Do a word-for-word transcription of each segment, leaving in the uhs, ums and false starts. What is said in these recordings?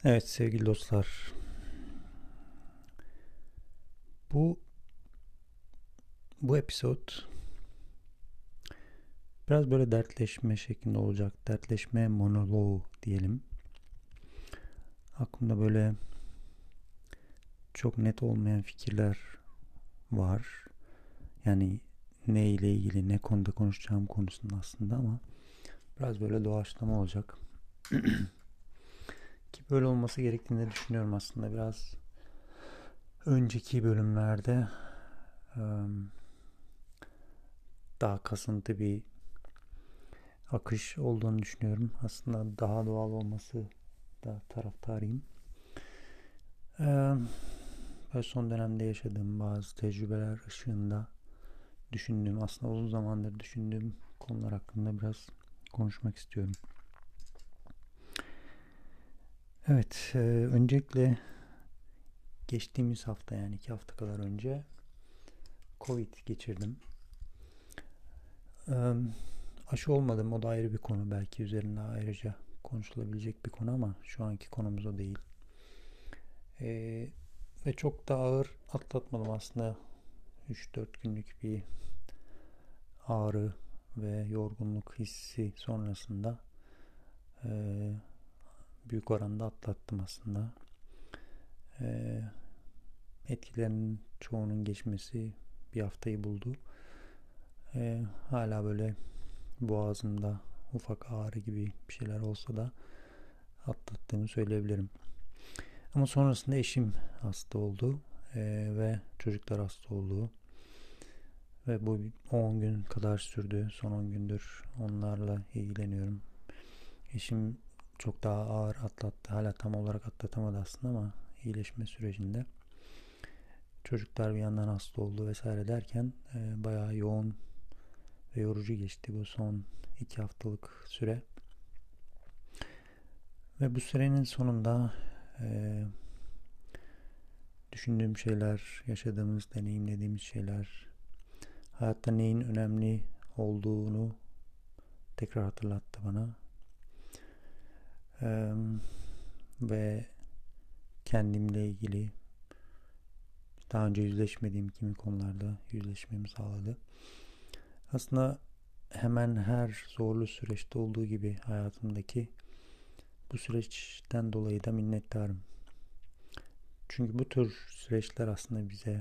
Evet sevgili dostlar, bu bu episod biraz böyle dertleşme şeklinde olacak. Dertleşme monoloğu diyelim. Aklımda böyle çok net olmayan fikirler var. Yani ne ile ilgili, ne konuda konuşacağım konusunda aslında ama biraz böyle doğaçlama olacak. Ki böyle olması gerektiğini düşünüyorum aslında. Biraz önceki bölümlerde daha kasıntı bir akış olduğunu düşünüyorum. Aslında daha doğal olması da taraftarıyım. Ee, ve son dönemde yaşadığım bazı tecrübeler ışığında düşündüğüm, aslında uzun zamandır düşündüğüm konular hakkında biraz konuşmak istiyorum. Evet, e, öncelikle geçtiğimiz hafta, yani iki hafta kadar önce Covid geçirdim. Ee, aşı olmadım, o da ayrı bir konu. Belki üzerinde ayrıca konuşulabilecek bir konu ama şu anki konumuz o değil. Ee, ve çok da ağır atlatmadım aslında. üç dört günlük bir ağrı ve yorgunluk hissi sonrasında e, büyük oranda atlattım aslında. E, etkilerinin çoğunun geçmesi bir haftayı buldu. E, hala böyle boğazımda ufak ağrı gibi bir şeyler olsa da atlattığımı söyleyebilirim. Ama sonrasında eşim hasta oldu e, ve çocuklar hasta oldu. Ve bu on gün kadar sürdü. Son on gündür onlarla ilgileniyorum. Eşim çok daha ağır atlattı. Hala tam olarak atlatamadı aslında ama iyileşme sürecinde. Çocuklar bir yandan hasta oldu vesaire derken e, bayağı yoğun ve yorucu geçti bu son iki haftalık süre. Ve bu sürenin sonunda e, düşündüğüm şeyler, yaşadığımız, deneyimlediğimiz şeyler, hayatta neyin önemli olduğunu tekrar hatırlattı bana. E, ve kendimle ilgili daha önce yüzleşmediğim kimi konularda yüzleşmemi sağladı. Aslında hemen her zorlu süreçte olduğu gibi hayatımdaki bu süreçten dolayı da minnettarım. Çünkü bu tür süreçler aslında bize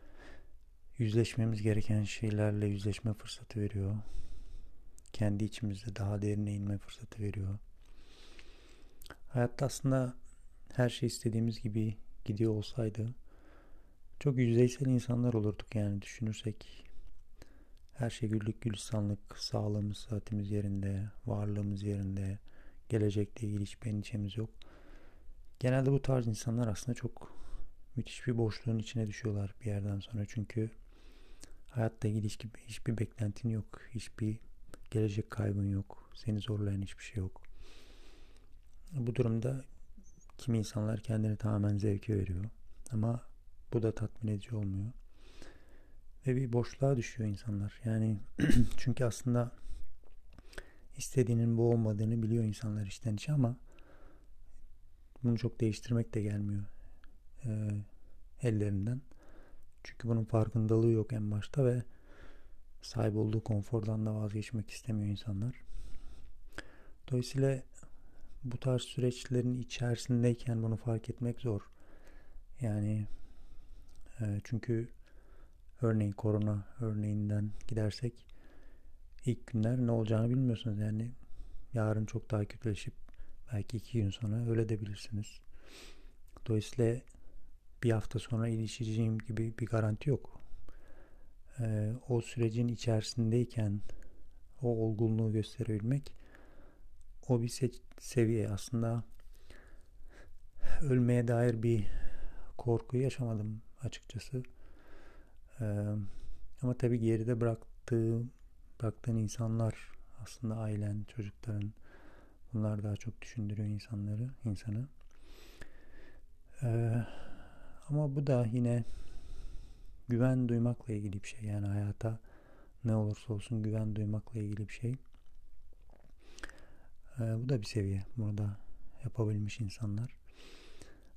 yüzleşmemiz gereken şeylerle yüzleşme fırsatı veriyor. Kendi içimizde daha derine inme fırsatı veriyor. Hayatta aslında her şey istediğimiz gibi gidiyor olsaydı çok yüzeysel insanlar olurduk, yani düşünürsek. Her şey güllük gülistanlık, sağlığımız, sıhhatimiz yerinde, varlığımız yerinde, gelecekle ilgili hiçbir endişemiz yok. Genelde bu tarz insanlar aslında çok müthiş bir boşluğun içine düşüyorlar bir yerden sonra. Çünkü hayatta ilgili hiçbir, hiçbir beklentin yok, hiçbir gelecek kaybın yok, seni zorlayan hiçbir şey yok. Bu durumda kimi insanlar kendini tamamen zevke veriyor. Ama bu da tatmin edici olmuyor. Ve bir boşluğa düşüyor insanlar. Yani çünkü aslında istediğinin bu olmadığını biliyor insanlar içten içe ama bunu çok değiştirmek de gelmiyor e, ellerinden. Çünkü bunun farkındalığı yok en başta ve sahip olduğu konfordan da vazgeçmek istemiyor insanlar. Dolayısıyla bu tarz süreçlerin içerisindeyken bunu fark etmek zor. Yani e, çünkü örneğin korona örneğinden gidersek ilk günler ne olacağını bilmiyorsunuz. Yani yarın çok daha kötüleşip belki iki gün sonra öyle de bilirsiniz. Dolayısıyla bir hafta sonra iyileşeceğim gibi bir garanti yok. Ee, o sürecin içerisindeyken o olgunluğu gösterebilmek, o bir se- seviye. Aslında ölmeye dair bir korku yaşamadım açıkçası. Ee, ama tabii geride bıraktığım, bıraktığın insanlar, aslında ailen, çocukların, bunlar daha çok düşündürüyor insanları, insanı. Ee, ama bu da yine güven duymakla ilgili bir şey. Yani hayata ne olursa olsun güven duymakla ilgili bir şey. Ee, bu da bir seviye. Bunu da yapabilmiş insanlar.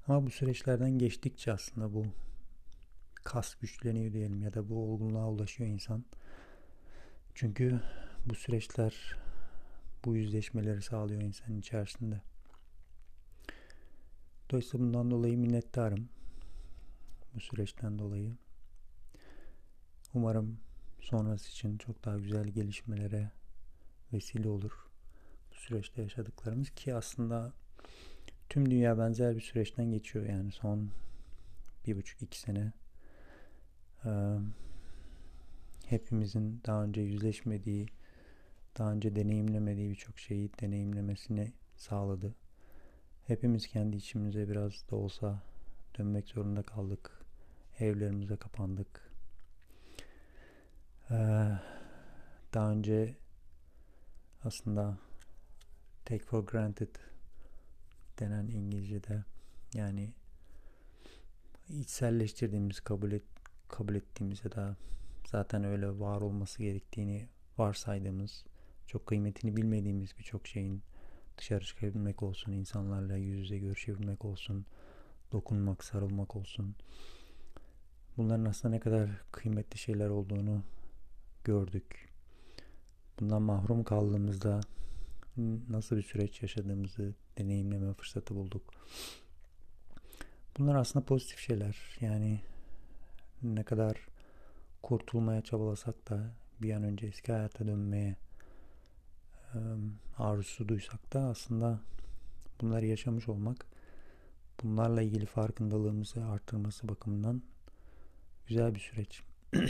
Ama bu süreçlerden geçtikçe aslında bu kas güçleniyor diyelim ya da bu olgunluğa ulaşıyor insan. Çünkü bu süreçler bu yüzleşmeleri sağlıyor insanın içerisinde. Dolayısıyla bundan dolayı minnettarım. Bu süreçten dolayı. Umarım sonrası için çok daha güzel gelişmelere vesile olur. Bu süreçte yaşadıklarımız ki aslında tüm dünya benzer bir süreçten geçiyor. Yani son bir buçuk iki sene e, hepimizin daha önce yüzleşmediği, daha önce deneyimlemediği birçok şeyi deneyimlemesini sağladı. Hepimiz kendi içimize biraz da olsa dönmek zorunda kaldık. Evlerimize kapandık. Ee, daha önce aslında take for granted denen İngilizce'de yani içselleştirdiğimiz, kabul et, kabul ettiğimiz ya da zaten öyle var olması gerektiğini varsaydığımız, çok kıymetini bilmediğimiz birçok şeyin dışarı çıkabilmek olsun, insanlarla yüz yüze görüşebilmek olsun, dokunmak, sarılmak olsun. Bunların aslında ne kadar kıymetli şeyler olduğunu gördük. Bundan mahrum kaldığımızda nasıl bir süreç yaşadığımızı deneyimleme fırsatı bulduk. Bunlar aslında pozitif şeyler. Yani ne kadar kurtulmaya çabalasak da bir an önce eski hayata dönmeye arzusu duysak da aslında bunları yaşamış olmak, bunlarla ilgili farkındalığımızı artırması bakımından güzel bir süreç.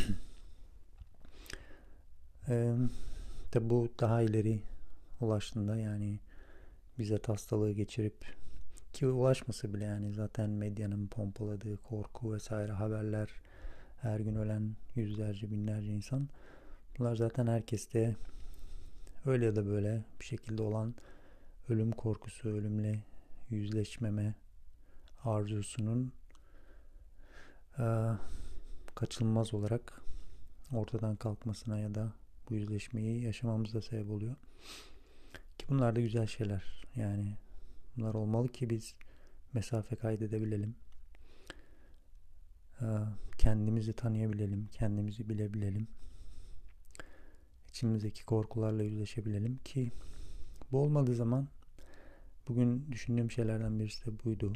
Ee, tabi bu daha ileri ulaştığında yani bizzat hastalığı geçirip ki ulaşması bile yani zaten medyanın pompaladığı korku vesaire haberler, her gün ölen yüzlerce binlerce insan, bunlar zaten herkeste öyle ya da böyle bir şekilde olan ölüm korkusu, ölümle yüzleşmeme arzusunun e, kaçınılmaz olarak ortadan kalkmasına ya da bu yüzleşmeyi yaşamamıza sebep oluyor. Ki bunlar da güzel şeyler. Yani bunlar olmalı ki biz mesafe kaydedebilelim. E, kendimizi tanıyabilelim, kendimizi bilebilelim. İçimizdeki korkularla yüzleşebilelim ki bu olmadığı zaman bugün düşündüğüm şeylerden birisi de buydu.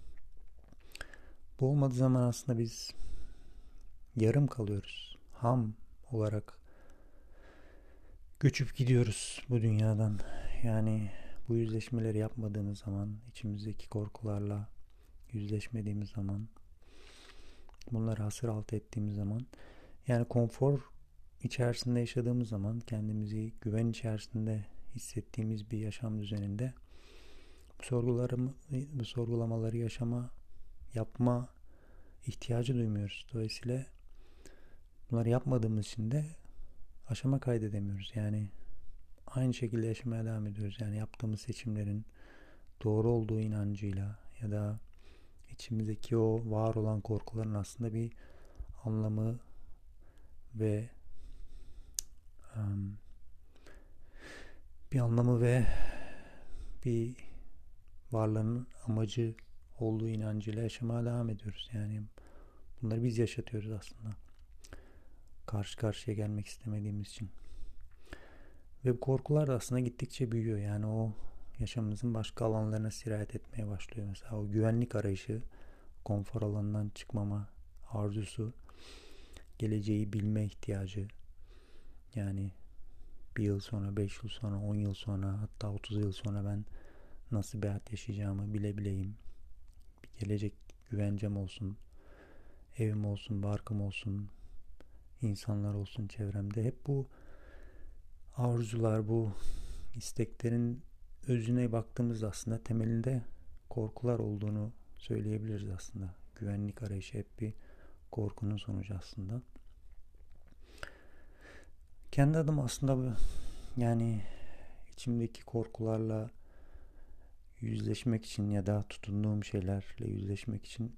Bu olmadığı zaman aslında biz yarım kalıyoruz. Ham olarak göçüp gidiyoruz bu dünyadan. Yani bu yüzleşmeleri yapmadığımız zaman, içimizdeki korkularla yüzleşmediğimiz zaman, bunları hasır altı ettiğimiz zaman, yani konfor içerisinde yaşadığımız zaman, kendimizi güven içerisinde hissettiğimiz bir yaşam düzeninde bu sorguları, bu sorgulamaları yaşama, yapma ihtiyacı duymuyoruz. Dolayısıyla bunları yapmadığımız için de aşama kaydedemiyoruz. Yani aynı şekilde yaşamaya devam ediyoruz. Yani yaptığımız seçimlerin doğru olduğu inancıyla ya da içimizdeki o var olan korkuların aslında bir anlamı ve um, bir anlamı ve bir varlığın amacı olduğu inancıyla yaşamaya devam ediyoruz. Yani bunları biz yaşatıyoruz aslında. Karşı karşıya gelmek istemediğimiz için. Ve bu korkular da aslında gittikçe büyüyor. Yani o yaşamımızın başka alanlarına sirayet etmeye başlıyor. Mesela o güvenlik arayışı, konfor alanından çıkmama arzusu, geleceği bilme ihtiyacı. Yani bir yıl sonra, beş yıl sonra, on yıl sonra, hatta otuz yıl sonra ben nasıl bir hayat yaşayacağımı bilebileyim. Bir gelecek güvencem olsun, evim olsun, barkım olsun, insanlar olsun çevremde. Hep bu arzular, bu isteklerin özüne baktığımızda aslında temelinde korkular olduğunu söyleyebiliriz aslında. Güvenlik arayışı hep bir korkunun sonucu aslında. Kendi adım aslında bu, yani içimdeki korkularla yüzleşmek için ya da tutunduğum şeylerle yüzleşmek için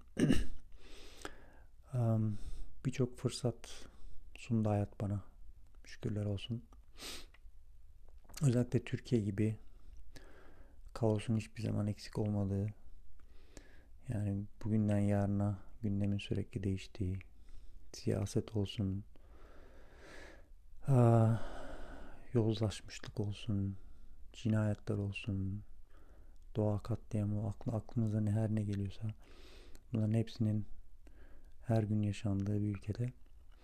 um, birçok fırsat sundu hayat bana. Şükürler olsun. Özellikle Türkiye gibi kaosun hiçbir zaman eksik olmadığı, Yani bugünden yarına gündemin sürekli değiştiği, siyaset olsun, aa, yozlaşmışlık olsun, cinayetler olsun, doğa katliamı, aklı, aklınıza ne her ne geliyorsa bunların hepsinin her gün yaşandığı bir ülkede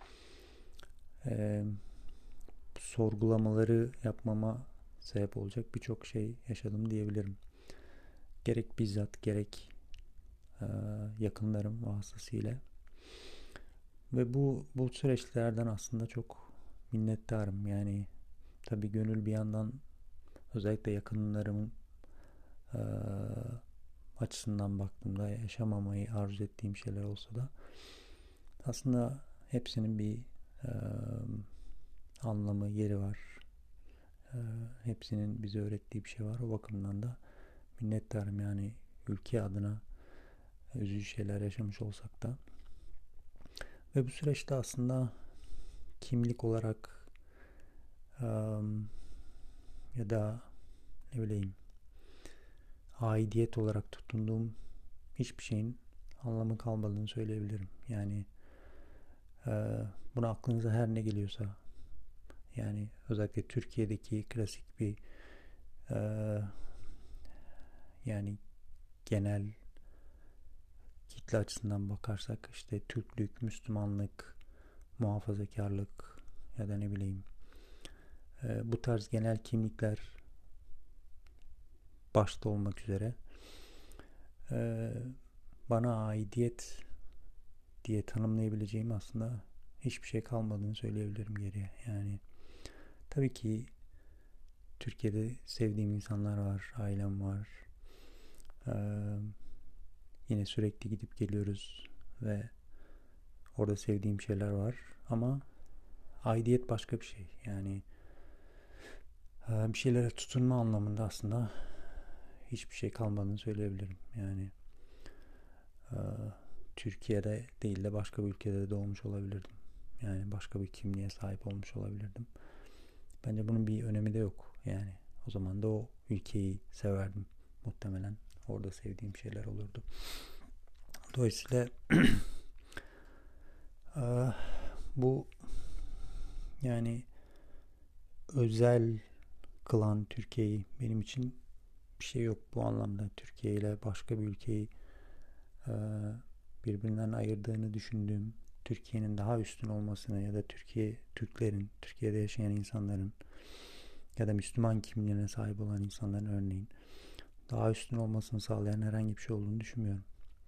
e, sorgulamaları yapmama sebep olacak birçok şey yaşadım diyebilirim. Gerek bizzat gerek e, yakınlarım vasıtasıyla. Ve bu bu süreçlerden aslında çok minnettarım. Yani tabii gönül bir yandan özellikle yakınlarımın e, açısından baktığımda yaşamamayı arzu ettiğim şeyler olsa da aslında hepsinin bir e, anlamı, yeri var. E, hepsinin bize öğrettiği bir şey var. O bakımdan da minnettarım yani ülke adına üzücü şeyler yaşamış olsak da. Ve bu süreçte aslında kimlik olarak um, ya da ne bileyim aidiyet olarak tutunduğum hiçbir şeyin anlamı kalmadığını söyleyebilirim. Yani e, buna aklınıza her ne geliyorsa yani özellikle Türkiye'deki klasik bir e, yani genel kitle açısından bakarsak işte Türklük, Müslümanlık, muhafazakarlık ya da ne bileyim e, bu tarz genel kimlikler başta olmak üzere e, bana aidiyet diye tanımlayabileceğim aslında hiçbir şey kalmadığını söyleyebilirim geriye. Yani tabii ki Türkiye'de sevdiğim insanlar var, ailem var. Ee, yine sürekli gidip geliyoruz ve orada sevdiğim şeyler var. Ama aidiyet başka bir şey. Yani e, bir şeylere tutunma anlamında aslında hiçbir şey kalmadığını söyleyebilirim. Yani e, Türkiye'de değil de başka bir ülkede de doğmuş olabilirdim. Yani başka bir kimliğe sahip olmuş olabilirdim. Bence bunun bir önemi de yok. Yani o zaman da o ülkeyi severdim muhtemelen. Orada sevdiğim şeyler olurdu. Dolayısıyla bu yani özel kılan Türkiye'yi benim için bir şey yok bu anlamda. Türkiye ile başka bir ülkeyi birbirinden ayırdığını düşündüğüm Türkiye'nin daha üstün olmasını ya da Türkiye Türklerin, Türkiye'de yaşayan insanların ya da Müslüman kimliğine sahip olan insanların örneğin daha üstün olmasını sağlayan herhangi bir şey olduğunu düşünmüyorum.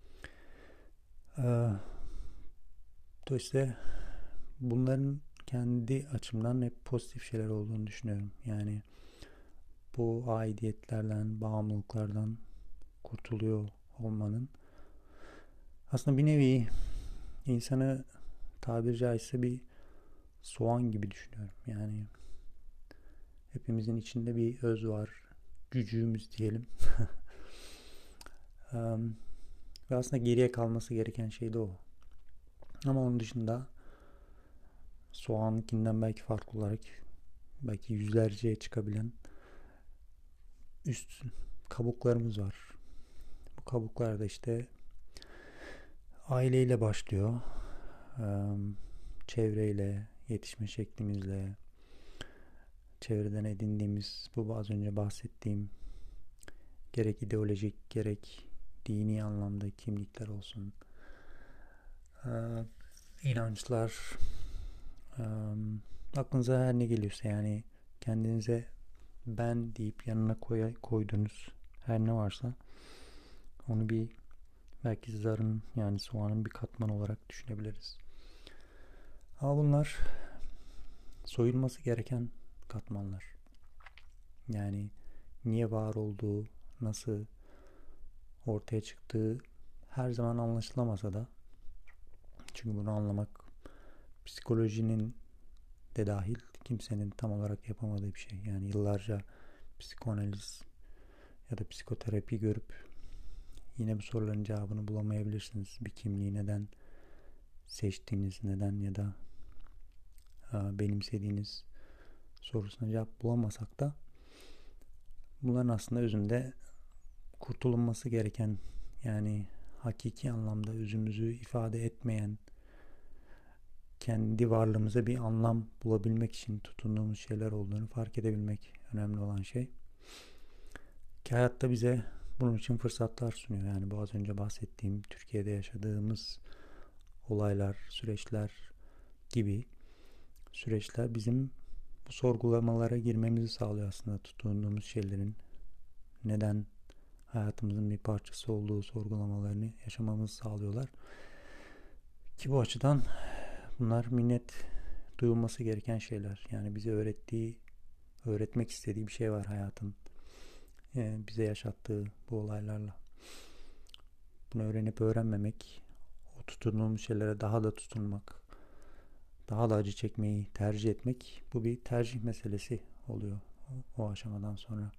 Ee, dolayısıyla bunların kendi açımdan hep pozitif şeyler olduğunu düşünüyorum. Yani bu aidiyetlerden, bağımlılıklardan kurtuluyor olmanın aslında bir nevi insanı tabiri caizse bir soğan gibi düşünüyorum. Yani hepimizin içinde bir öz var. Cücüğümüz diyelim. um, ve aslında geriye kalması gereken şey de o. Ama onun dışında soğanınkinden belki farklı olarak belki yüzlerceye çıkabilen üst kabuklarımız var. Bu kabuklar da işte aileyle başlıyor. Çevreyle, yetişme şeklimizle, çevreden edindiğimiz bu az önce bahsettiğim gerek ideolojik gerek dini anlamda kimlikler olsun. İnançlar, aklınıza her ne geliyorsa yani kendinize ben deyip yanına koy, koyduğunuz her ne varsa onu bir belki zarın yani soğanın bir katmanı olarak düşünebiliriz. Ama bunlar soyulması gereken katmanlar. Yani niye var olduğu, nasıl ortaya çıktığı her zaman anlaşılamasa da çünkü bunu anlamak psikolojinin de dahil kimsenin tam olarak yapamadığı bir şey. Yani yıllarca psikanaliz ya da psikoterapi görüp yine bu soruların cevabını bulamayabilirsiniz. Bir kimliği neden seçtiğiniz, neden ya da benimsediğiniz sorusuna cevap bulamasak da bunların aslında özünde kurtulunması gereken yani hakiki anlamda özümüzü ifade etmeyen, kendi varlığımıza bir anlam bulabilmek için tutunduğumuz şeyler olduğunu fark edebilmek önemli olan şey. Ki hayatta bize bunun için fırsatlar sunuyor. Yani bu az önce bahsettiğim Türkiye'de yaşadığımız olaylar, süreçler gibi süreçler bizim bu sorgulamalara girmemizi sağlıyor aslında, tutunduğumuz şeylerin neden hayatımızın bir parçası olduğu sorgulamalarını yaşamamızı sağlıyorlar. Ki bu açıdan bunlar minnet duyulması gereken şeyler. Yani bize öğrettiği, öğretmek istediği bir şey var hayatın. Yani bize yaşattığı bu olaylarla. Bunu öğrenip öğrenmemek, o tutunduğumuz şeylere daha da tutunmak, daha da acı çekmeyi tercih etmek, bu bir tercih meselesi oluyor o, o aşamadan sonra.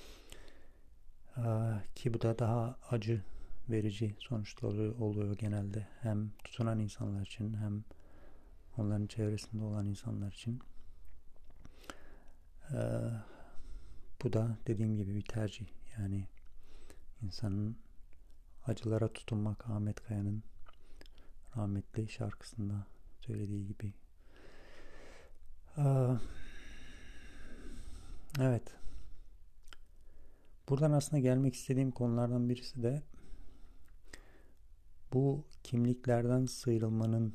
Ee, ki bu da daha acı verici sonuçları oluyor genelde. Hem tutunan insanlar için hem onların çevresinde olan insanlar için. Ee, bu da dediğim gibi bir tercih. Yani insanın acılara tutunmak, Ahmet Kaya'nın rahmetli şarkısında söylediği gibi. Ee, evet. Buradan aslında gelmek istediğim konulardan birisi de bu kimliklerden sıyrılmanın,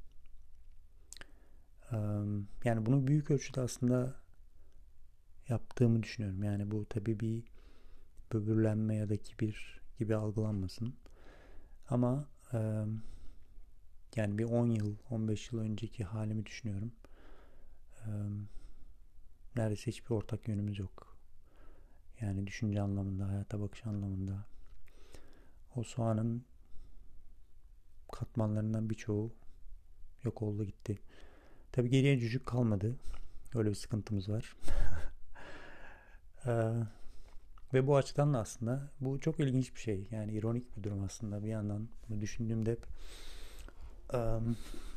yani bunu büyük ölçüde aslında yaptığımı düşünüyorum. Yani bu tabii bir böbürlenme ya da kibir gibi algılanmasın. Ama yani bir on yıl, on beş yıl önceki halimi düşünüyorum. Neredeyse hiçbir ortak yönümüz yok. Yani düşünce anlamında, hayata bakış anlamında. O soğanın katmanlarından birçoğu yok oldu gitti. Tabii geriye cücük kalmadı. Öyle bir sıkıntımız var. ee, ve bu açıdan da aslında bu çok ilginç bir şey. Yani ironik bir durum aslında. Bir yandan bunu düşündüğümde hep um,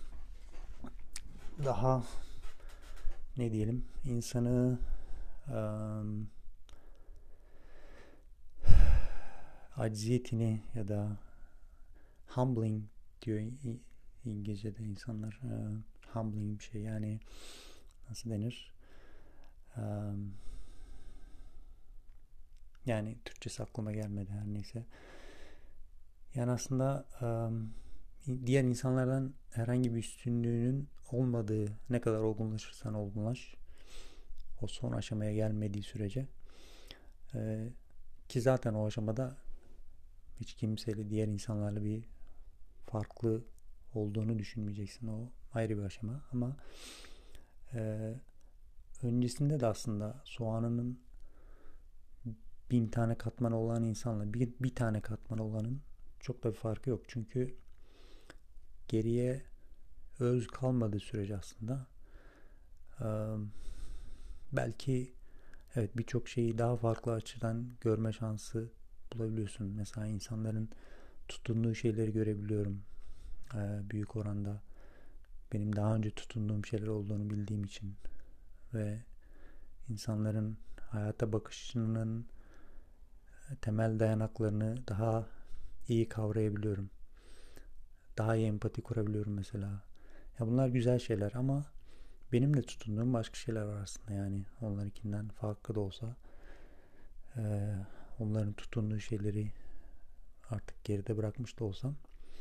daha ne diyelim, insanı um, acziyetini ya da humbling diyor İngilizce'de insanlar. Uh, humbling bir şey, yani nasıl denir? Um, yani Türkçesi aklıma gelmedi, her neyse. Yani aslında um, diğer insanlardan herhangi bir üstünlüğünün olmadığı, ne kadar olgunlaşırsan olgunlaş, o son aşamaya gelmediği sürece e, ki zaten o aşamada hiç kimseyle, diğer insanlarla bir farklı olduğunu düşünmeyeceksin. O ayrı bir aşama. Ama e, öncesinde de aslında soğanının bin tane katmanı olan insanla bir, bir tane katmanı olanın çok da bir farkı yok. Çünkü geriye öz kalmadığı sürece aslında e, belki evet birçok şeyi daha farklı açıdan görme şansı bulabiliyorsun. Mesela insanların tutunduğu şeyleri görebiliyorum. Ee, büyük oranda benim daha önce tutunduğum şeyler olduğunu bildiğim için ve insanların hayata bakışının temel dayanaklarını daha iyi kavrayabiliyorum. Daha iyi empati kurabiliyorum mesela. Ya bunlar güzel şeyler ama benim de tutunduğum başka şeyler var aslında. Yani onlarınkinden farklı da olsa e, onların tutunduğu şeyleri artık geride bırakmış da olsam,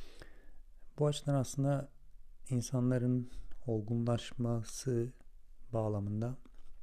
bu açıdan aslında insanların olgunlaşması bağlamında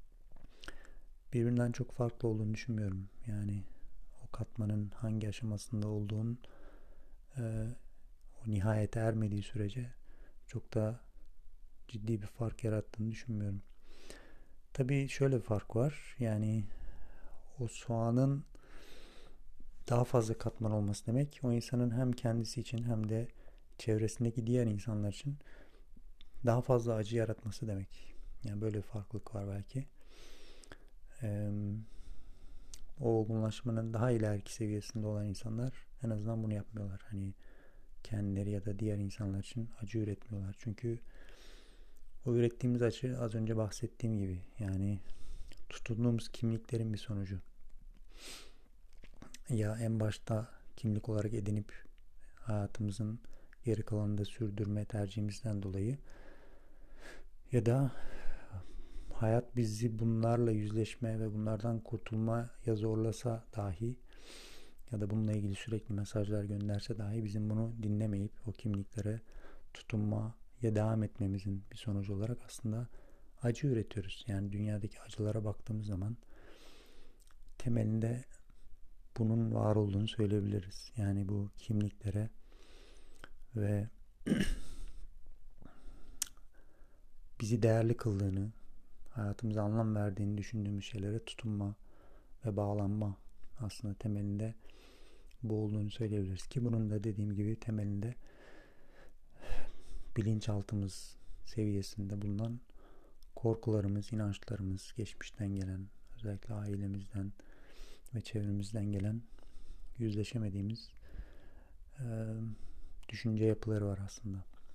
birbirinden çok farklı olduğunu düşünmüyorum. Yani o katmanın hangi aşamasında olduğun e, o nihayete ermediği sürece çok da ciddi bir fark yarattığını düşünmüyorum. Tabii şöyle bir fark var. Yani o soğanın daha fazla katman olması demek, o insanın hem kendisi için hem de çevresindeki diğer insanlar için daha fazla acı yaratması demek. Yani böyle bir farklılık var belki. Ee, o olgunlaşmanın daha ileriki seviyesinde olan insanlar en azından bunu yapmıyorlar. Hani kendileri ya da diğer insanlar için acı üretmiyorlar. Çünkü o ürettiğimiz acı az önce bahsettiğim gibi, yani tutunduğumuz kimliklerin bir sonucu. Ya en başta kimlik olarak edinip hayatımızın geri kalanında sürdürme tercihimizden dolayı ya da hayat bizi bunlarla yüzleşme ve bunlardan kurtulmaya zorlasa dahi ya da bununla ilgili sürekli mesajlar gönderse dahi bizim bunu dinlemeyip o kimliklere tutunmaya devam etmemizin bir sonucu olarak aslında acı üretiyoruz. Yani dünyadaki acılara baktığımız zaman temelinde bunun var olduğunu söyleyebiliriz. Yani bu kimliklere ve bizi değerli kıldığını, hayatımıza anlam verdiğini düşündüğümüz şeylere tutunma ve bağlanma aslında temelinde bu olduğunu söyleyebiliriz ki bunun da dediğim gibi temelinde bilinçaltımız seviyesinde bulunan korkularımız, inançlarımız, geçmişten gelen, özellikle ailemizden ve çevremizden gelen yüzleşemediğimiz e, düşünce yapıları var aslında.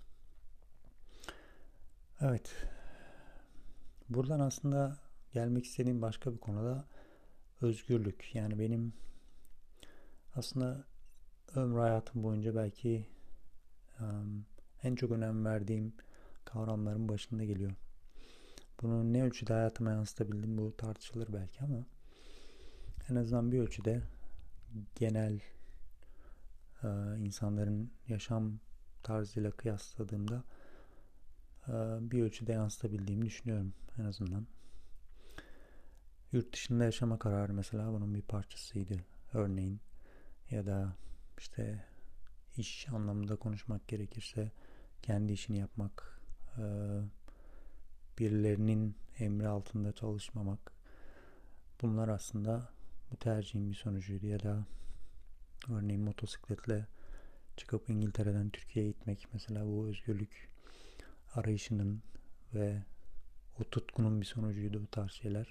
Evet, buradan aslında gelmek istediğim başka bir konuda özgürlük. Yani benim aslında ömrü hayatım boyunca belki um, en çok önem verdiğim kavramların başında geliyor. Bunu ne ölçüde hayatıma yansıtabildim bu tartışılır belki ama en azından bir ölçüde genel e, insanların yaşam tarzıyla kıyasladığımda e, bir ölçüde yansıtabildiğimi düşünüyorum en azından. Yurt dışında yaşama kararı mesela bunun bir parçasıydı örneğin. Ya da işte iş anlamında konuşmak gerekirse kendi işini yapmak, e, birilerinin emri altında çalışmamak, bunlar aslında bu tercihin bir sonucuydu. Ya da örneğin motosikletle çıkıp İngiltere'den Türkiye'ye gitmek mesela bu özgürlük arayışının ve o tutkunun bir sonucuydu bu tarz şeyler.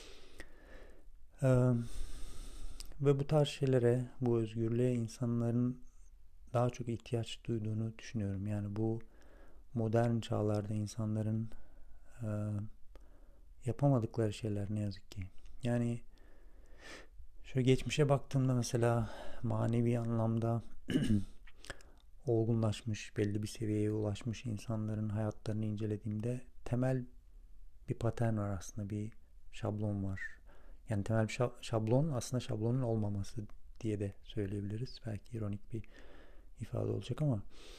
Ee, ve bu tarz şeylere, bu özgürlüğe insanların daha çok ihtiyaç duyduğunu düşünüyorum. Yani bu modern çağlarda insanların e, yapamadıkları şeyler ne yazık ki. Yani şöyle geçmişe baktığımda mesela manevi anlamda olgunlaşmış, belli bir seviyeye ulaşmış insanların hayatlarını incelediğimde temel bir patern var aslında, bir şablon var. Yani temel bir şablon aslında şablonun olmaması diye de söyleyebiliriz. Belki ironik bir ifade olacak ama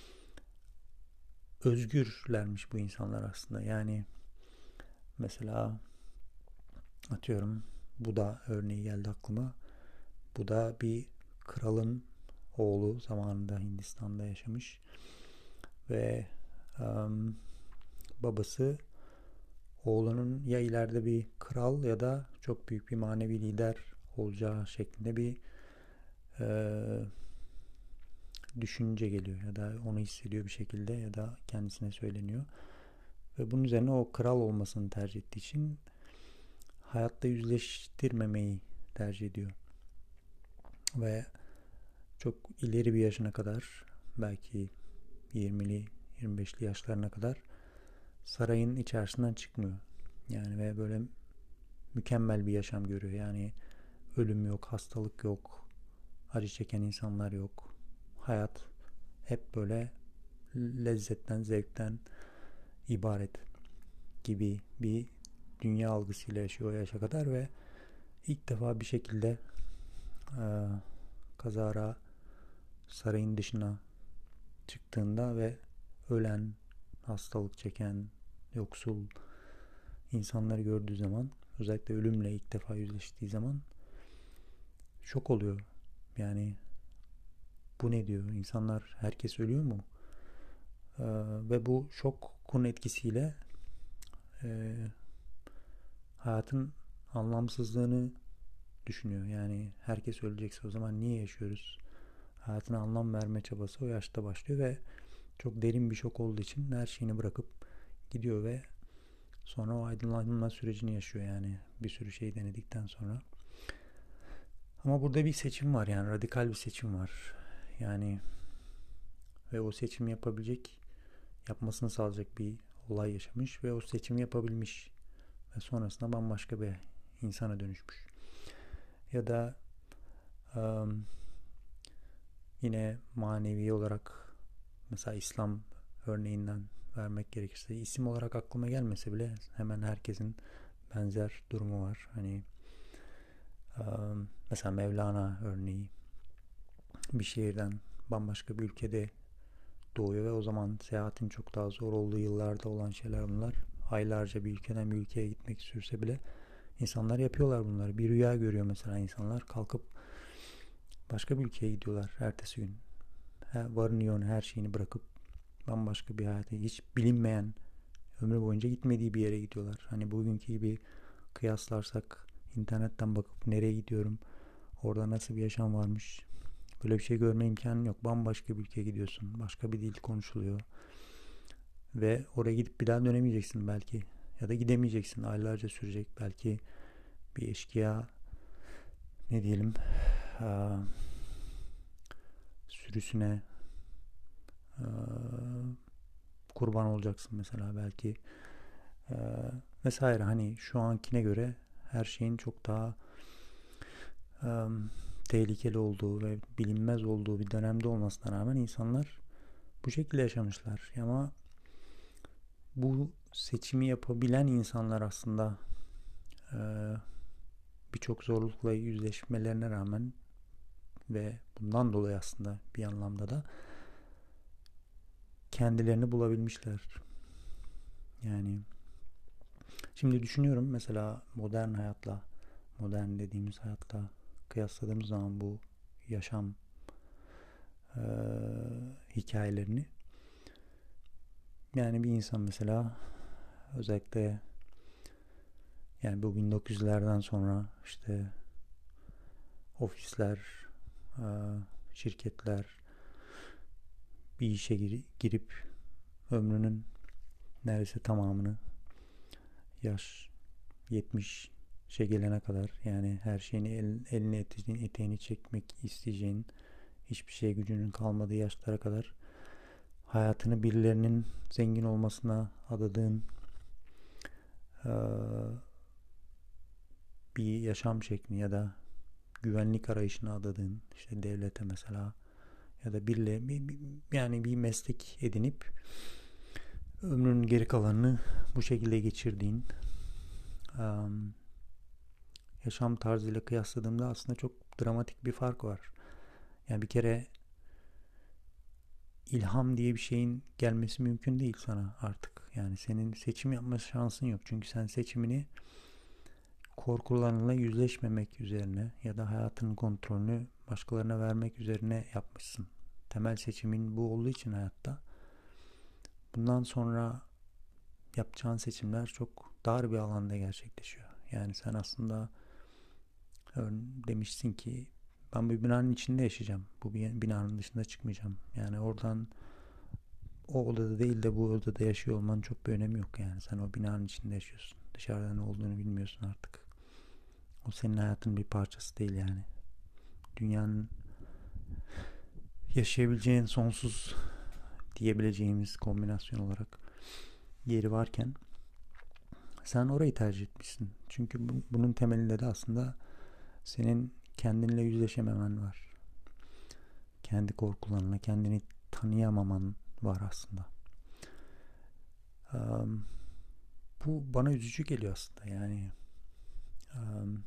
özgürlermiş bu insanlar aslında. Yani mesela atıyorum Buda örneği geldi aklıma. Buda bir kralın oğlu, zamanında Hindistan'da yaşamış ve um, babası oğlunun ya ileride bir kral ya da çok büyük bir manevi lider olacağı şeklinde bir e, düşünce geliyor ya da onu hissediyor bir şekilde ya da kendisine söyleniyor. Ve bunun üzerine o kral olmasını tercih ettiği için hayatta yüzleştirmemeyi tercih ediyor. Ve çok ileri bir yaşına kadar, belki yirmili yirmi beşli yaşlarına kadar sarayın içerisinden çıkmıyor. Yani ve böyle mükemmel bir yaşam görüyor. Yani ölüm yok, hastalık yok, acı çeken insanlar yok. Hayat hep böyle lezzetten, zevkten ibaret gibi bir dünya algısıyla yaşıyor o yaşa kadar ve ilk defa bir şekilde e, kazara sarayın dışına çıktığında ve ölen, hastalık çeken, yoksul insanları gördüğü zaman, özellikle ölümle ilk defa yüzleştiği zaman şok oluyor. Yani bu ne diyor? İnsanlar, herkes ölüyor mu? Ee, ve bu şokun etkisiyle e, hayatın anlamsızlığını düşünüyor. Yani herkes ölecekse o zaman niye yaşıyoruz? Hayatına anlam verme çabası o yaşta başlıyor ve çok derin bir şok olduğu için her şeyini bırakıp gidiyor ve sonra o aydınlanma sürecini yaşıyor yani bir sürü şey denedikten sonra. Ama burada bir seçim var, yani radikal bir seçim var. Yani ve o seçimi yapabilecek, yapmasını sağlayacak bir olay yaşamış ve o seçimi yapabilmiş ve sonrasında bambaşka bir insana dönüşmüş. Ya da um, Yine manevi olarak mesela İslam örneğinden vermek gerekirse isim olarak aklıma gelmese bile hemen herkesin benzer durumu var. Hani mesela Mevlana örneği bir şehirden bambaşka bir ülkede doğuyor ve o zaman seyahatin çok daha zor olduğu yıllarda olan şeyler bunlar. Aylarca bir ülkeden bir ülkeye gitmek sürse bile insanlar yapıyorlar bunları. Bir rüya görüyor mesela insanlar. Kalkıp başka bir ülkeye gidiyorlar ertesi gün. Varını yoğunu her şeyini bırakıp bambaşka bir hayata, hiç bilinmeyen, ömrü boyunca gitmediği bir yere gidiyorlar. Hani bugünkü gibi kıyaslarsak internetten bakıp nereye gidiyorum, orada nasıl bir yaşam varmış, böyle bir şey görme imkanın yok. Bambaşka bir ülkeye gidiyorsun. Başka bir dil konuşuluyor. Ve oraya gidip bir daha dönemeyeceksin belki. Ya da gidemeyeceksin. Aylarca sürecek. Belki bir eşkıya, ne diyelim, aa, sürüsüne aa, kurban olacaksın mesela belki. Aa, vesaire. Hani şu ankine göre her şeyin çok daha aa, tehlikeli olduğu ve bilinmez olduğu bir dönemde olmasına rağmen insanlar bu şekilde yaşamışlar. Ama bu seçimi yapabilen insanlar aslında e, birçok zorlukla yüzleşmelerine rağmen ve bundan dolayı aslında bir anlamda da kendilerini bulabilmişler. Yani şimdi düşünüyorum mesela modern hayatla, modern dediğimiz hayatla kıyasladığımız zaman bu yaşam e, hikayelerini, yani bir insan mesela özellikle yani bu bin dokuz yüzlerden sonra işte ofisler, e, şirketler bir işe girip ömrünün neredeyse tamamını yaş yetmişe gelene kadar, yani her şeyini el, eline eteğini, eteğini çekmek isteyeceğin, hiçbir şeye gücünün kalmadığı yaşlara kadar hayatını birilerinin zengin olmasına adadığın e, bir yaşam şekli ya da güvenlik arayışına adadığın, işte devlete mesela ya da biriyle bir, bir, yani bir meslek edinip ömrünün geri kalanını bu şekilde geçirdiğin um, yaşam tarzıyla kıyasladığımda aslında çok dramatik bir fark var. Yani bir kere ilham diye bir şeyin gelmesi mümkün değil sana artık. Yani senin seçim yapma şansın yok. Çünkü sen seçimini korkularınla yüzleşmemek üzerine ya da hayatının kontrolünü başkalarına vermek üzerine yapmışsın. Temel seçimin bu olduğu için hayatta bundan sonra yapacağın seçimler çok dar bir alanda gerçekleşiyor. Yani sen aslında demişsin ki ben bu binanın içinde yaşayacağım. Bu binanın dışında çıkmayacağım. Yani oradan o odada değil de bu odada yaşıyor olmanın çok bir önemi yok yani. Sen o binanın içinde yaşıyorsun. Dışarıda ne olduğunu bilmiyorsun artık. O senin hayatın bir parçası değil yani. Dünyanın yaşayabileceğin sonsuz diyebileceğimiz kombinasyon olarak yeri varken sen orayı tercih etmişsin. Çünkü bu, bunun temelinde de aslında senin kendinle yüzleşememen var. Kendi korkularına, kendini tanıyamaman var aslında. Um, bu bana üzücü geliyor aslında. Yani um,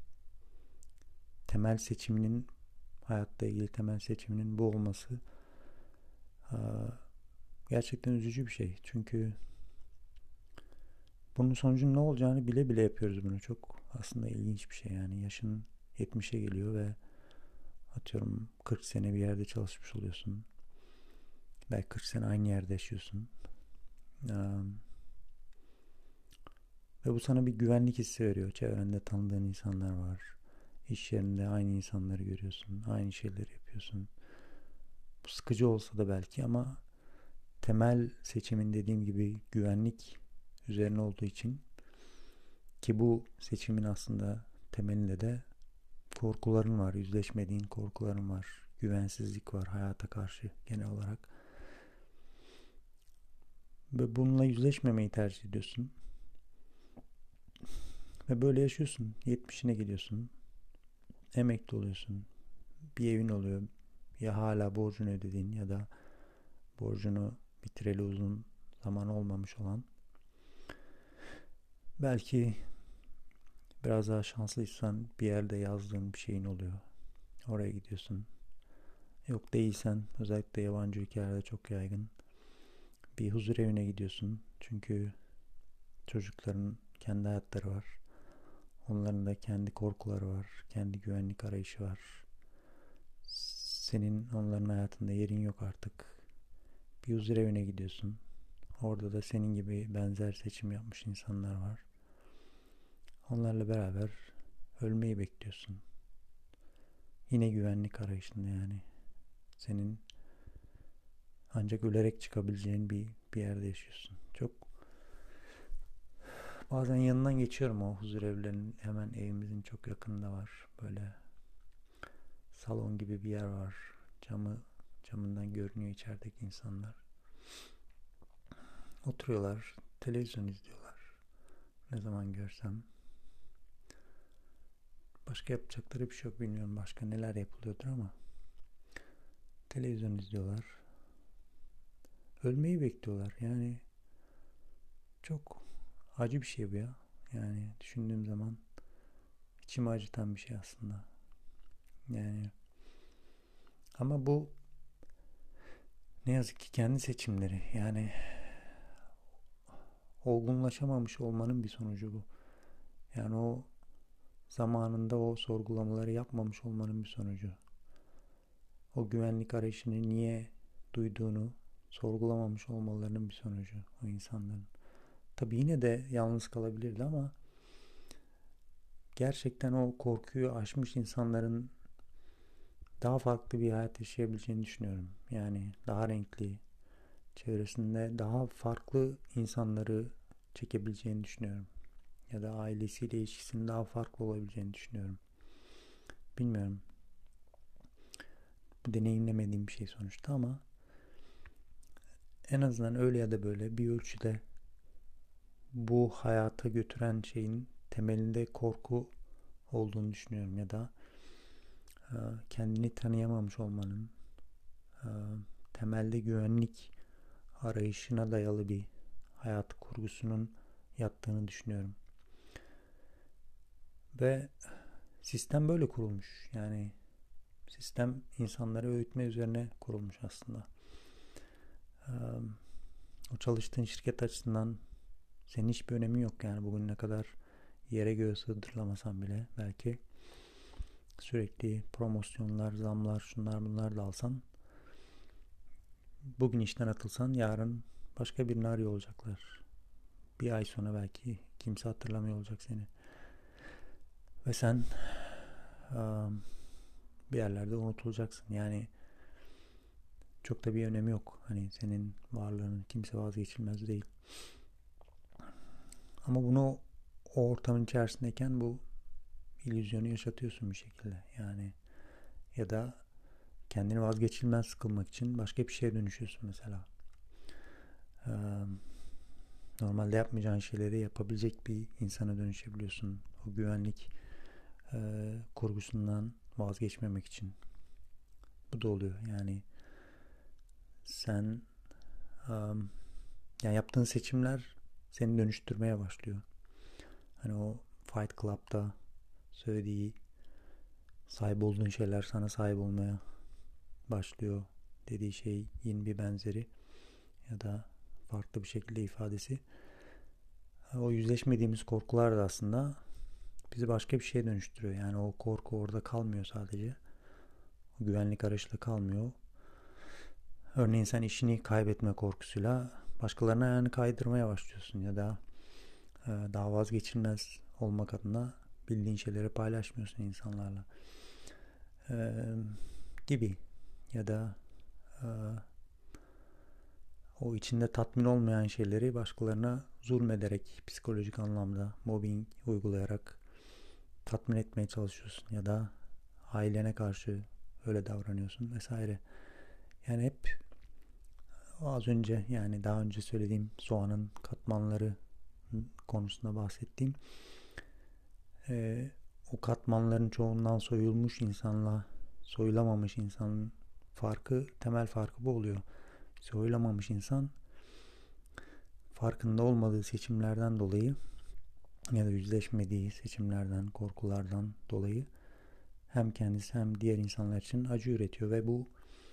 temel seçiminin, hayatta ilgili temel seçiminin bu olması uh, gerçekten üzücü bir şey. Çünkü bunun sonucunun ne olacağını bile bile yapıyoruz bunu. Çok aslında ilginç bir şey yani. Yaşın yetmişe geliyor ve atıyorum kırk sene bir yerde çalışmış oluyorsun. Belki kırk sene aynı yerde yaşıyorsun. Um, ve bu sana bir güvenlik hissi veriyor. Çevrende tanıdığın insanlar var. İş yerinde aynı insanları görüyorsun. Aynı şeyleri yapıyorsun. Bu sıkıcı olsa da belki ama temel seçimin dediğim gibi güvenlik üzerine olduğu için, ki bu seçimin aslında temelinde de korkuların var. Yüzleşmediğin korkuların var. Güvensizlik var hayata karşı genel olarak. Ve bununla yüzleşmemeyi tercih ediyorsun. Ve böyle yaşıyorsun. yetmişine geliyorsun. Emekli oluyorsun. Bir evin oluyor. Ya hala borcunu ödediğin ya da borcunu bitireli uzun zaman olmamış olan. Belki biraz daha şanslıysan bir yerde yazdığın bir şeyin oluyor. Oraya gidiyorsun. Yok değilsen, özellikle yabancı ülkelerde çok yaygın, bir huzur evine gidiyorsun. Çünkü çocukların kendi hayatları var. Onların da kendi korkuları var. Kendi güvenlik arayışı var. Senin onların hayatında yerin yok artık. Bir huzur evine gidiyorsun. Orada da senin gibi benzer seçim yapmış insanlar var. Onlarla beraber ölmeyi bekliyorsun. Yine güvenlik arayışında yani. Senin ancak ölerek çıkabileceğin bir, bir yerde yaşıyorsun. Çok bazen yanından geçiyorum o huzur evlerinin, hemen evimizin çok yakınında var. Böyle salon gibi bir yer var. Camı camından görünüyor içerideki insanlar. Oturuyorlar, televizyon izliyorlar. Ne zaman görsem. Başka yapacakları bir şey yok, bilmiyorum başka neler yapılıyordur ama televizyon izliyorlar. Ölmeyi bekliyorlar. Yani çok acı bir şey bu ya. Yani düşündüğüm zaman içimi acıtan bir şey aslında. Yani ama bu ne yazık ki kendi seçimleri. Yani olgunlaşamamış olmanın bir sonucu bu. Yani o zamanında o sorgulamaları yapmamış olmanın bir sonucu. O güvenlik arayışını niye duyduğunu sorgulamamış olmalarının bir sonucu o insanların. Tabii yine de yalnız kalabilirdi ama gerçekten o korkuyu aşmış insanların daha farklı bir hayat yaşayabileceğini düşünüyorum. Yani daha renkli, çevresinde daha farklı insanları çekebileceğini düşünüyorum. Ya da ailesiyle ilişkisinin daha farklı olabileceğini düşünüyorum. Bilmiyorum. Bu deneyimlemediğim bir şey sonuçta ama en azından öyle ya da böyle bir ölçüde bu hayata götüren şeyin temelinde korku olduğunu düşünüyorum. Ya da e, kendini tanıyamamış olmanın e, temelde güvenlik arayışına dayalı bir hayat kurgusunun yattığını düşünüyorum. Ve sistem böyle kurulmuş. Yani sistem insanları öğütme üzerine kurulmuş aslında. Ee, O çalıştığın şirket açısından senin hiçbir önemi yok. Yani bugüne kadar yere göğe sığdırlamasan bile belki sürekli promosyonlar, zamlar, şunlar bunlar da alsan, bugün işten atılsan yarın başka birini arıyor olacaklar. Bir ay sonra belki kimse hatırlamıyor olacak seni. Ve sen um, bir yerlerde unutulacaksın. Yani çok da bir önemi yok. Hani senin varlığının kimse vazgeçilmez değil. Ama bunu o ortamın içerisindeyken bu illüzyonu yaşatıyorsun bir şekilde. Yani ya da kendini vazgeçilmez kılmak için başka bir şeye dönüşüyorsun mesela. Ee, Normalde yapmayacağın şeyleri yapabilecek bir insana dönüşebiliyorsun. O güvenlik e, kurgusundan vazgeçmemek için. Bu da oluyor. Yani sen um, yani yaptığın seçimler seni dönüştürmeye başlıyor. Hani o Fight Club'da söylediği sahip olduğun şeyler sana sahip olmaya başlıyor dediği şeyin bir benzeri ya da farklı bir şekilde ifadesi. O yüzleşmediğimiz korkular da aslında bizi başka bir şeye dönüştürüyor. Yani o korku orada kalmıyor sadece. O güvenlik arayışla kalmıyor. Örneğin sen işini kaybetme korkusuyla başkalarına ayağını kaydırmaya başlıyorsun ya da e, daha vazgeçilmez olmak adına bildiğin şeyleri paylaşmıyorsun insanlarla. E, Gibi ya da e, o içinde tatmin olmayan şeyleri başkalarına zulmederek, psikolojik anlamda mobbing uygulayarak tatmin etmeye çalışıyorsun ya da ailene karşı öyle davranıyorsun vesaire. Yani hep az önce, yani daha önce söylediğim soğanın katmanları konusunda bahsettiğim e, o katmanların çoğundan soyulmuş insanla soyulamamış insanın farkı, temel farkı bu oluyor. İşte oylamamış insan farkında olmadığı seçimlerden dolayı ya da yüzleşmediği seçimlerden, korkulardan dolayı hem kendisi hem diğer insanlar için acı üretiyor ve bu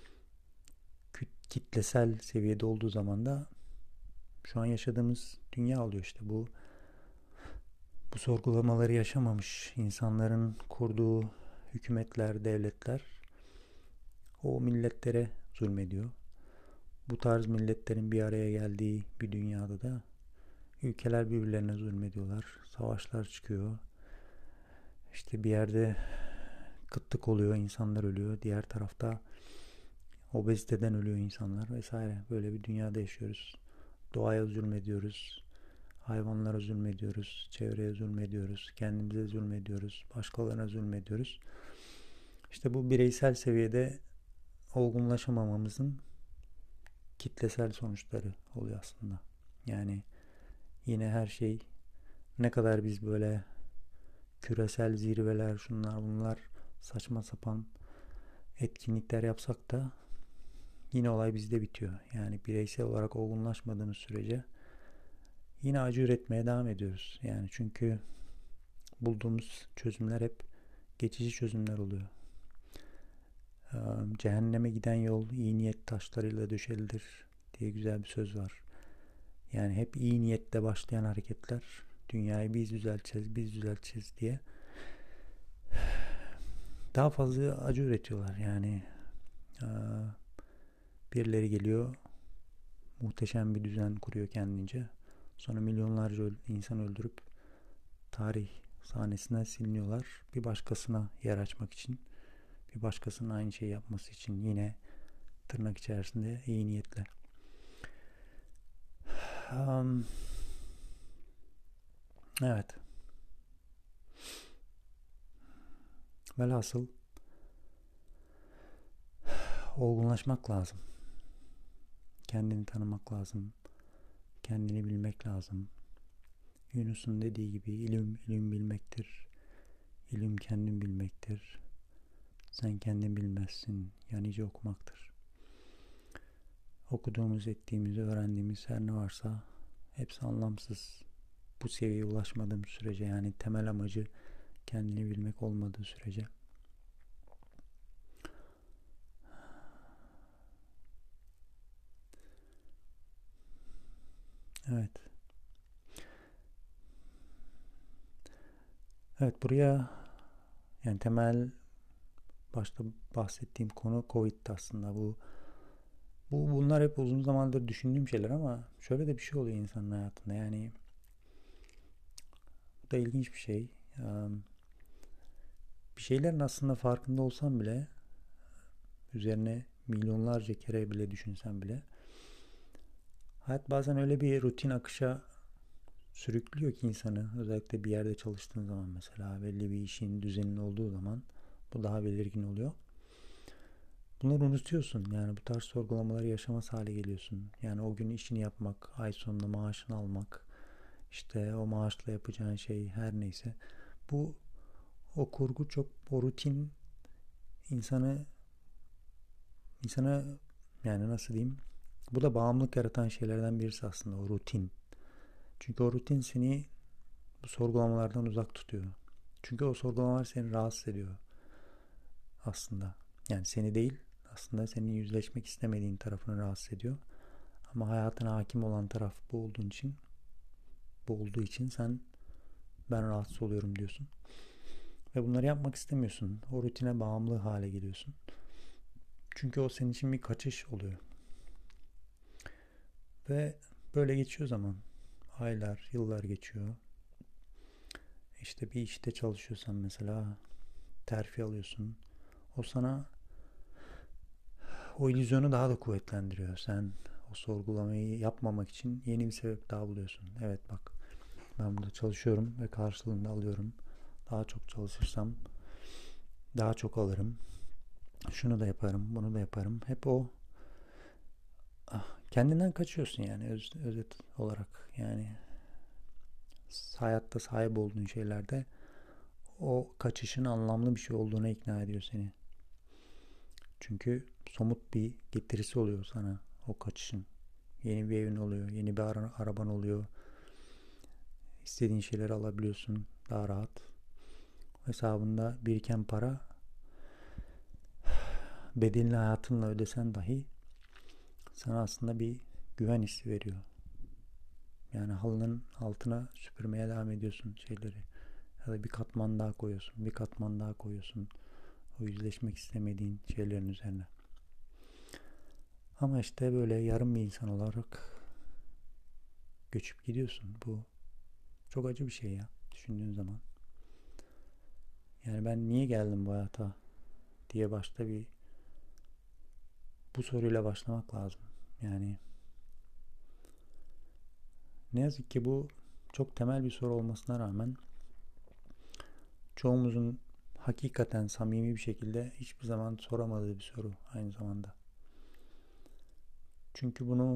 kitlesel seviyede olduğu zaman da şu an yaşadığımız dünya oluyor işte. Bu bu sorgulamaları yaşamamış insanların kurduğu hükümetler, devletler o milletlere zulmediyor. Bu tarz milletlerin bir araya geldiği bir dünyada da ülkeler birbirlerine zulmediyorlar. Savaşlar çıkıyor. İşte bir yerde kıtlık oluyor, insanlar ölüyor. Diğer tarafta obeziteden ölüyor insanlar vesaire. Böyle bir dünyada yaşıyoruz. Doğaya zulmediyoruz. Hayvanlara zulmediyoruz. Çevreye zulmediyoruz. Kendimize zulmediyoruz. Başkalarına zulmediyoruz. İşte bu bireysel seviyede olgunlaşamamamızın kitlesel sonuçları oluyor aslında. Yani yine her şey ne kadar biz böyle küresel zirveler, şunlar bunlar saçma sapan etkinlikler yapsak da yine olay bizde bitiyor. Yani bireysel olarak olgunlaşmadığımız sürece yine acı üretmeye devam ediyoruz. Yani çünkü bulduğumuz çözümler hep geçici çözümler oluyor. Cehenneme giden yol iyi niyet taşlarıyla döşelidir diye güzel bir söz var. Yani hep iyi niyetle başlayan hareketler dünyayı biz düzelteceğiz, biz düzelteceğiz diye daha fazla acı üretiyorlar. Yani birileri geliyor, muhteşem bir düzen kuruyor kendince. Sonra milyonlarca insan öldürüp tarih sahnesinden siliniyorlar. Bir başkasına yer açmak için, bir başkasının aynı şeyi yapması için yine tırnak içerisinde iyi niyetle. Um, evet. Velhasıl olgunlaşmak lazım. Kendini tanımak lazım. Kendini bilmek lazım. Yunus'un dediği gibi ilim ilim bilmektir. İlim kendin bilmektir. Sen kendin bilmezsin. Yani iyice okumaktır. Okuduğumuz, ettiğimiz, öğrendiğimiz her ne varsa hepsi anlamsız. Bu seviyeye ulaşmadığım sürece, yani temel amacı kendini bilmek olmadığı sürece. Evet. Evet, buraya yani temel başta bahsettiğim konu Covid'ti aslında. Bu bu bunlar hep uzun zamandır düşündüğüm şeyler ama şöyle de bir şey oluyor insanın hayatında. Yani bu da ilginç bir şey. Bir şeylerin aslında farkında olsam bile, üzerine milyonlarca kere bile düşünsem bile, hayat bazen öyle bir rutin akışa sürüklüyor ki insanı, özellikle bir yerde çalıştığın zaman, mesela belli bir işin düzenin olduğu zaman bu daha belirgin oluyor. Bunları unutuyorsun. Yani bu tarz sorgulamaları yaşamaz hale geliyorsun. Yani o gün işini yapmak, ay sonunda maaşını almak, işte o maaşla yapacağın şey her neyse. Bu o kurgu çok, o rutin insanı insana yani nasıl diyeyim? Bu da bağımlılık yaratan şeylerden birisi aslında, o rutin. Çünkü o rutin seni bu sorgulamalardan uzak tutuyor. Çünkü o sorgulamalar seni rahatsız ediyor aslında. Yani seni değil, aslında senin yüzleşmek istemediğin tarafını rahatsız ediyor. Ama hayatına hakim olan taraf bu olduğun için, bu olduğu için sen ben rahatsız oluyorum diyorsun. Ve bunları yapmak istemiyorsun. O rutine bağımlı hale geliyorsun. Çünkü o senin için bir kaçış oluyor. Ve böyle geçiyor zaman. Aylar, yıllar geçiyor. İşte bir işte çalışıyorsan mesela terfi alıyorsun. O sana o illüzyonu daha da kuvvetlendiriyor. Sen o sorgulamayı yapmamak için yeni bir sebep daha buluyorsun. Evet bak, ben burada çalışıyorum ve karşılığında alıyorum. Daha çok çalışırsam daha çok alırım. Şunu da yaparım, bunu da yaparım. Hep o kendinden kaçıyorsun yani, öz, özet olarak. Yani hayatta sahip olduğun şeylerde o kaçışın anlamlı bir şey olduğuna ikna ediyor seni. Çünkü somut bir getirisi oluyor sana o kaçışın. Yeni bir evin oluyor, yeni bir ara- araban oluyor. İstediğin şeyleri alabiliyorsun daha rahat. Hesabında biriken para bedelini hayatınla ödesen dahi sana aslında bir güven hissi veriyor. Yani halının altına süpürmeye devam ediyorsun şeyleri. Ya da bir katman daha koyuyorsun, bir katman daha koyuyorsun. O yüzleşmek istemediğin şeylerin üzerine. Ama işte böyle yarım bir insan olarak göçüp gidiyorsun. Bu çok acı bir şey ya düşündüğün zaman. Yani ben niye geldim bu hayata diye başta bir bu soruyla başlamak lazım. Yani ne yazık ki bu çok temel bir soru olmasına rağmen çoğumuzun hakikaten samimi bir şekilde hiçbir zaman soramadığı bir soru aynı zamanda. Çünkü bunu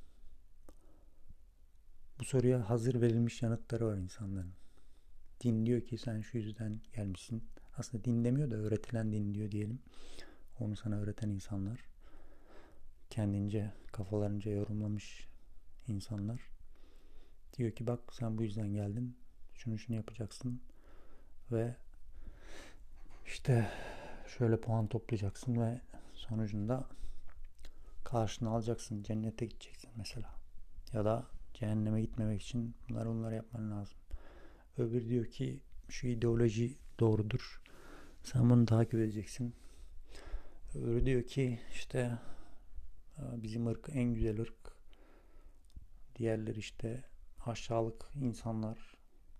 bu soruya hazır verilmiş yanıtları var insanların. Din diyor ki sen şu yüzden gelmişsin. Aslında din demiyor da öğretilen din diyor diyelim. Onu sana öğreten insanlar. Kendince, kafalarınca yorumlamış insanlar. Diyor ki bak sen bu yüzden geldin. Şunu şunu yapacaksın. Ve işte şöyle puan toplayacaksın ve sonucunda karşını alacaksın. Cennete gideceksin mesela. Ya da cehenneme gitmemek için bunları bunları yapman lazım. Öbür diyor ki şu ideoloji doğrudur. Sen bunu takip edeceksin. Öbürü diyor ki işte bizim ırk en güzel ırk. Diğerleri işte aşağılık insanlar.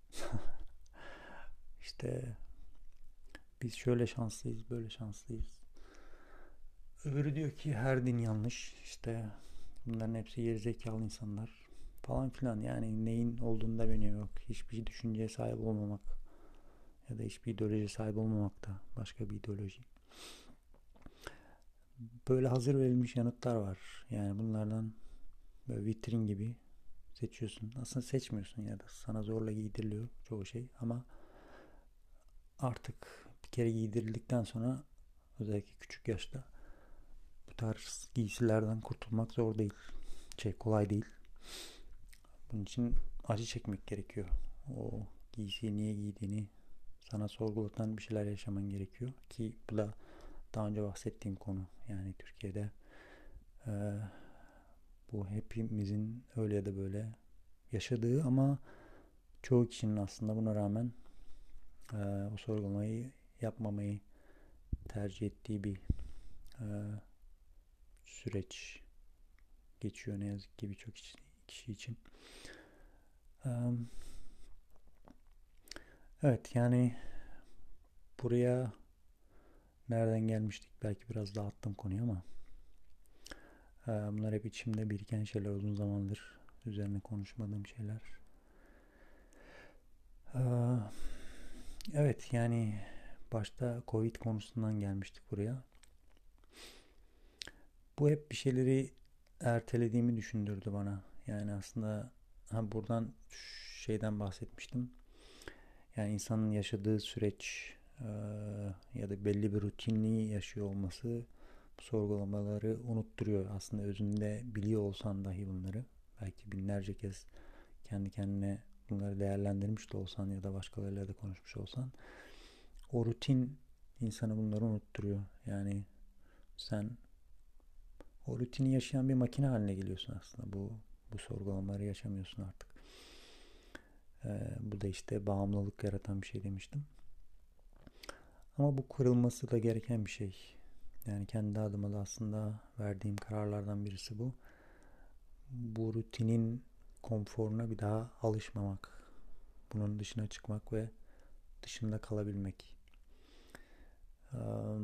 İşte biz şöyle şanslıyız, böyle şanslıyız. Öbürü diyor ki her din yanlış. İşte bunların hepsi gerizekalı insanlar falan filan. Yani neyin olduğunu da bilmiyor. Yok. Hiçbir düşünceye sahip olmamak ya da hiçbir ideolojiye sahip olmamak da başka bir ideoloji. Böyle hazır verilmiş yanıtlar var. Yani bunlardan böyle vitrin gibi seçiyorsun. Aslında seçmiyorsun ya da sana zorla giydiriliyor çoğu şey ama artık bir kere giydirildikten sonra özellikle küçük yaşta bu tarz giysilerden kurtulmak zor değil. Şey kolay değil. Bunun için acı çekmek gerekiyor. O giysiyi niye giydiğini sana sorgulatan bir şeyler yaşaman gerekiyor ki bu da daha önce bahsettiğim konu. Yani Türkiye'de e, bu hepimizin öyle ya da böyle yaşadığı ama çoğu kişinin aslında buna rağmen e, o sorgulamayı yapmamayı tercih ettiği bir e, süreç geçiyor ne yazık ki birçok kişi için. E, evet yani buraya nereden gelmiştik? Belki biraz dağıttım konuyu ama e, bunlar hep içimde biriken şeyler uzun zamandır üzerine konuşmadığım şeyler. E, evet yani başta Covid konusundan gelmiştik buraya. Bu hep bir şeyleri ertelediğimi düşündürdü bana. Yani aslında ha buradan şeyden bahsetmiştim. Yani insanın yaşadığı süreç e, ya da belli bir rutinliği yaşıyor olması bu sorgulamaları unutturuyor. Aslında özünde biliyor olsan dahi bunları. Belki binlerce kez kendi kendine bunları değerlendirmiş de olsan ya da başkalarıyla da konuşmuş olsan o rutin insanı bunları unutturuyor. Yani sen o rutini yaşayan bir makine haline geliyorsun aslında. Bu bu sorgulamaları yaşamıyorsun artık. Ee, bu da işte bağımlılık yaratan bir şey demiştim. Ama bu kırılması da gereken bir şey. Yani kendi adıma da aslında verdiğim kararlardan birisi bu. Bu rutinin konforuna bir daha alışmamak. Bunun dışına çıkmak ve dışında kalabilmek. Ee,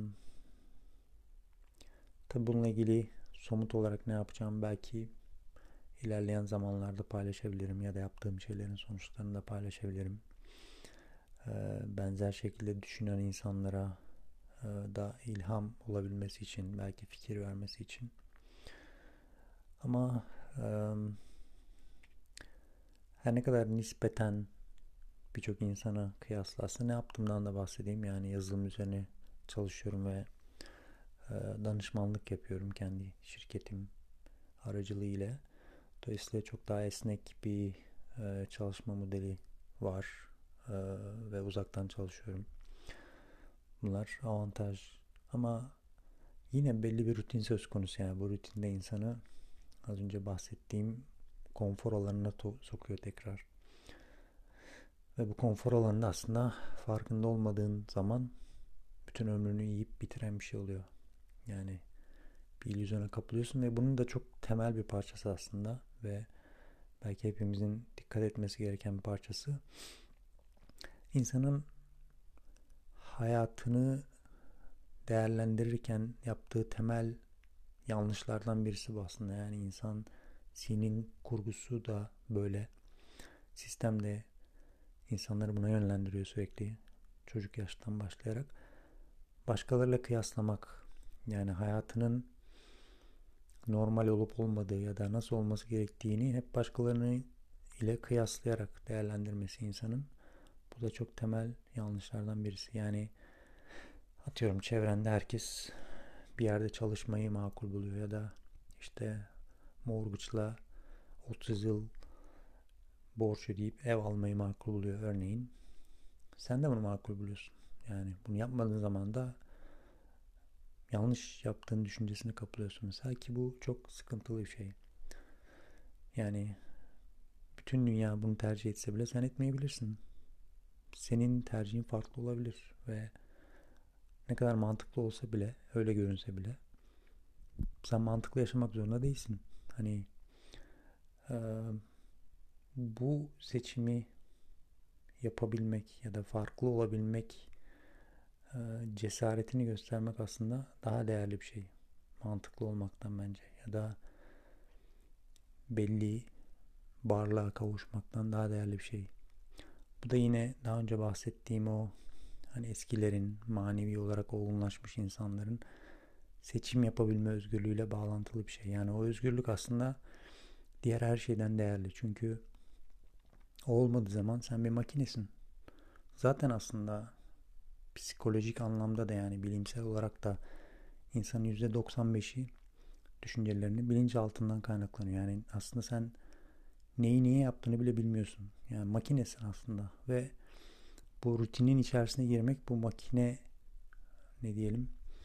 tabii bununla ilgili somut olarak ne yapacağım belki ilerleyen zamanlarda paylaşabilirim ya da yaptığım şeylerin sonuçlarını da paylaşabilirim. Benzer şekilde düşünen insanlara da ilham olabilmesi için, belki fikir vermesi için. Ama her ne kadar nispeten birçok insana kıyasla aslında ne yaptığımdan da bahsedeyim. Yani yazılım üzerine çalışıyorum ve e, danışmanlık yapıyorum kendi şirketim aracılığıyla. Dolayısıyla çok daha esnek bir e, çalışma modeli var e, ve uzaktan çalışıyorum. Bunlar avantaj ama yine belli bir rutin söz konusu, yani bu rutinde insanı az önce bahsettiğim konfor alanına to- sokuyor tekrar. Ve bu konfor alanında aslında farkında olmadığın zaman bütün ömrünü yiyip bitiren bir şey oluyor. Yani bir illüzyona kapılıyorsun ve bunun da çok temel bir parçası aslında ve belki hepimizin dikkat etmesi gereken bir parçası. İnsanın hayatını değerlendirirken yaptığı temel yanlışlardan birisi bu aslında. Yani insan zihnin kurgusu da böyle. Sistem de insanları buna yönlendiriyor sürekli. Çocuk yaştan başlayarak. Başkalarıyla kıyaslamak. Yani hayatının normal olup olmadığı ya da nasıl olması gerektiğini hep başkalarını ile kıyaslayarak değerlendirmesi insanın. Bu da çok temel yanlışlardan birisi. Yani atıyorum çevrende herkes bir yerde çalışmayı makul buluyor ya da işte mortgage'la otuz yıl borç ödeyip ev almayı makul buluyor örneğin. Sen de bunu makul buluyorsun. Yani bunu yapmadığın zaman da yanlış yaptığın düşüncesini kapılıyorsun mesela, ki bu çok sıkıntılı bir şey. Yani bütün dünya bunu tercih etse bile sen etmeyebilirsin. Senin tercihin farklı olabilir ve ne kadar mantıklı olsa bile, öyle görünse bile sen mantıklı yaşamak zorunda değilsin. Hani e, bu seçimi yapabilmek ya da farklı olabilmek e, cesaretini göstermek aslında daha değerli bir şey. Mantıklı olmaktan bence, ya da belli varlığa kavuşmaktan daha değerli bir şey. Bu da yine daha önce bahsettiğim o hani eskilerin, manevi olarak olgunlaşmış insanların seçim yapabilme özgürlüğüyle bağlantılı bir şey. Yani o özgürlük aslında diğer her şeyden değerli. Çünkü o olmadığı zaman sen bir makinesin. Zaten aslında psikolojik anlamda da, yani bilimsel olarak da insanın yüzde doksan beşi düşüncelerinin bilinçaltından kaynaklanıyor. Yani aslında sen neyi niye yaptığını bile bilmiyorsun. Yani makinesin aslında ve bu rutinin içerisine girmek bu makine, ne diyelim,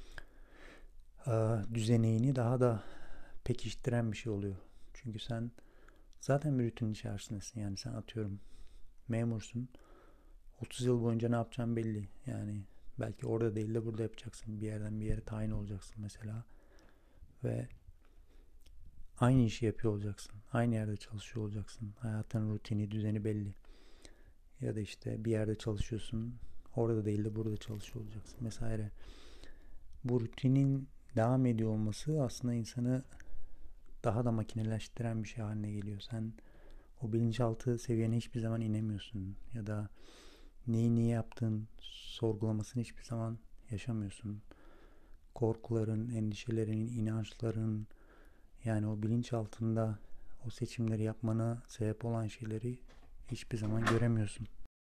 düzeneğini daha da pekiştiren bir şey oluyor. Çünkü sen zaten bir rutinin içerisindesin. Yani sen atıyorum memursun. otuz yıl boyunca ne yapacağın belli. Yani belki orada değil de burada yapacaksın. Bir yerden bir yere tayin olacaksın mesela. Ve aynı işi yapıyor olacaksın. Aynı yerde çalışıyor olacaksın. Hayatın rutini, düzeni belli. Ya da işte bir yerde çalışıyorsun. Orada değil de burada çalışıyor olacaksın vesaire. Bu rutinin devam ediyor olması aslında insanı daha da makineleştiren bir şey haline geliyor. Sen o bilinçaltı seviyene hiçbir zaman inemiyorsun. Ya da neyi niye yaptığın sorgulamasını hiçbir zaman yaşamıyorsun. Korkuların, endişelerin, inançların, yani o bilinç altında o seçimleri yapmana sebep olan şeyleri hiçbir zaman göremiyorsun.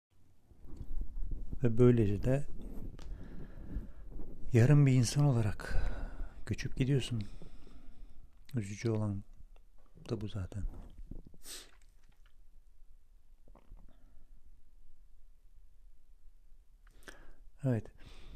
Ve böylece de yarım bir insan olarak göçüp gidiyorsun. Üzücü olan da bu zaten. Evet.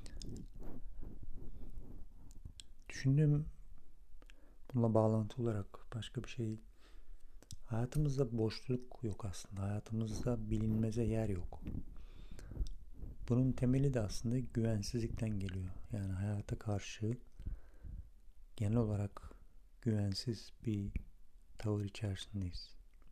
Düşündüğüm, bununla bağlantılı olarak başka bir şey. Hayatımızda boşluk yok aslında. Hayatımızda bilinmeze yer yok. Bunun temeli de aslında güvensizlikten geliyor. Yani hayata karşı genel olarak güvensiz bir tavır içerisindeyiz.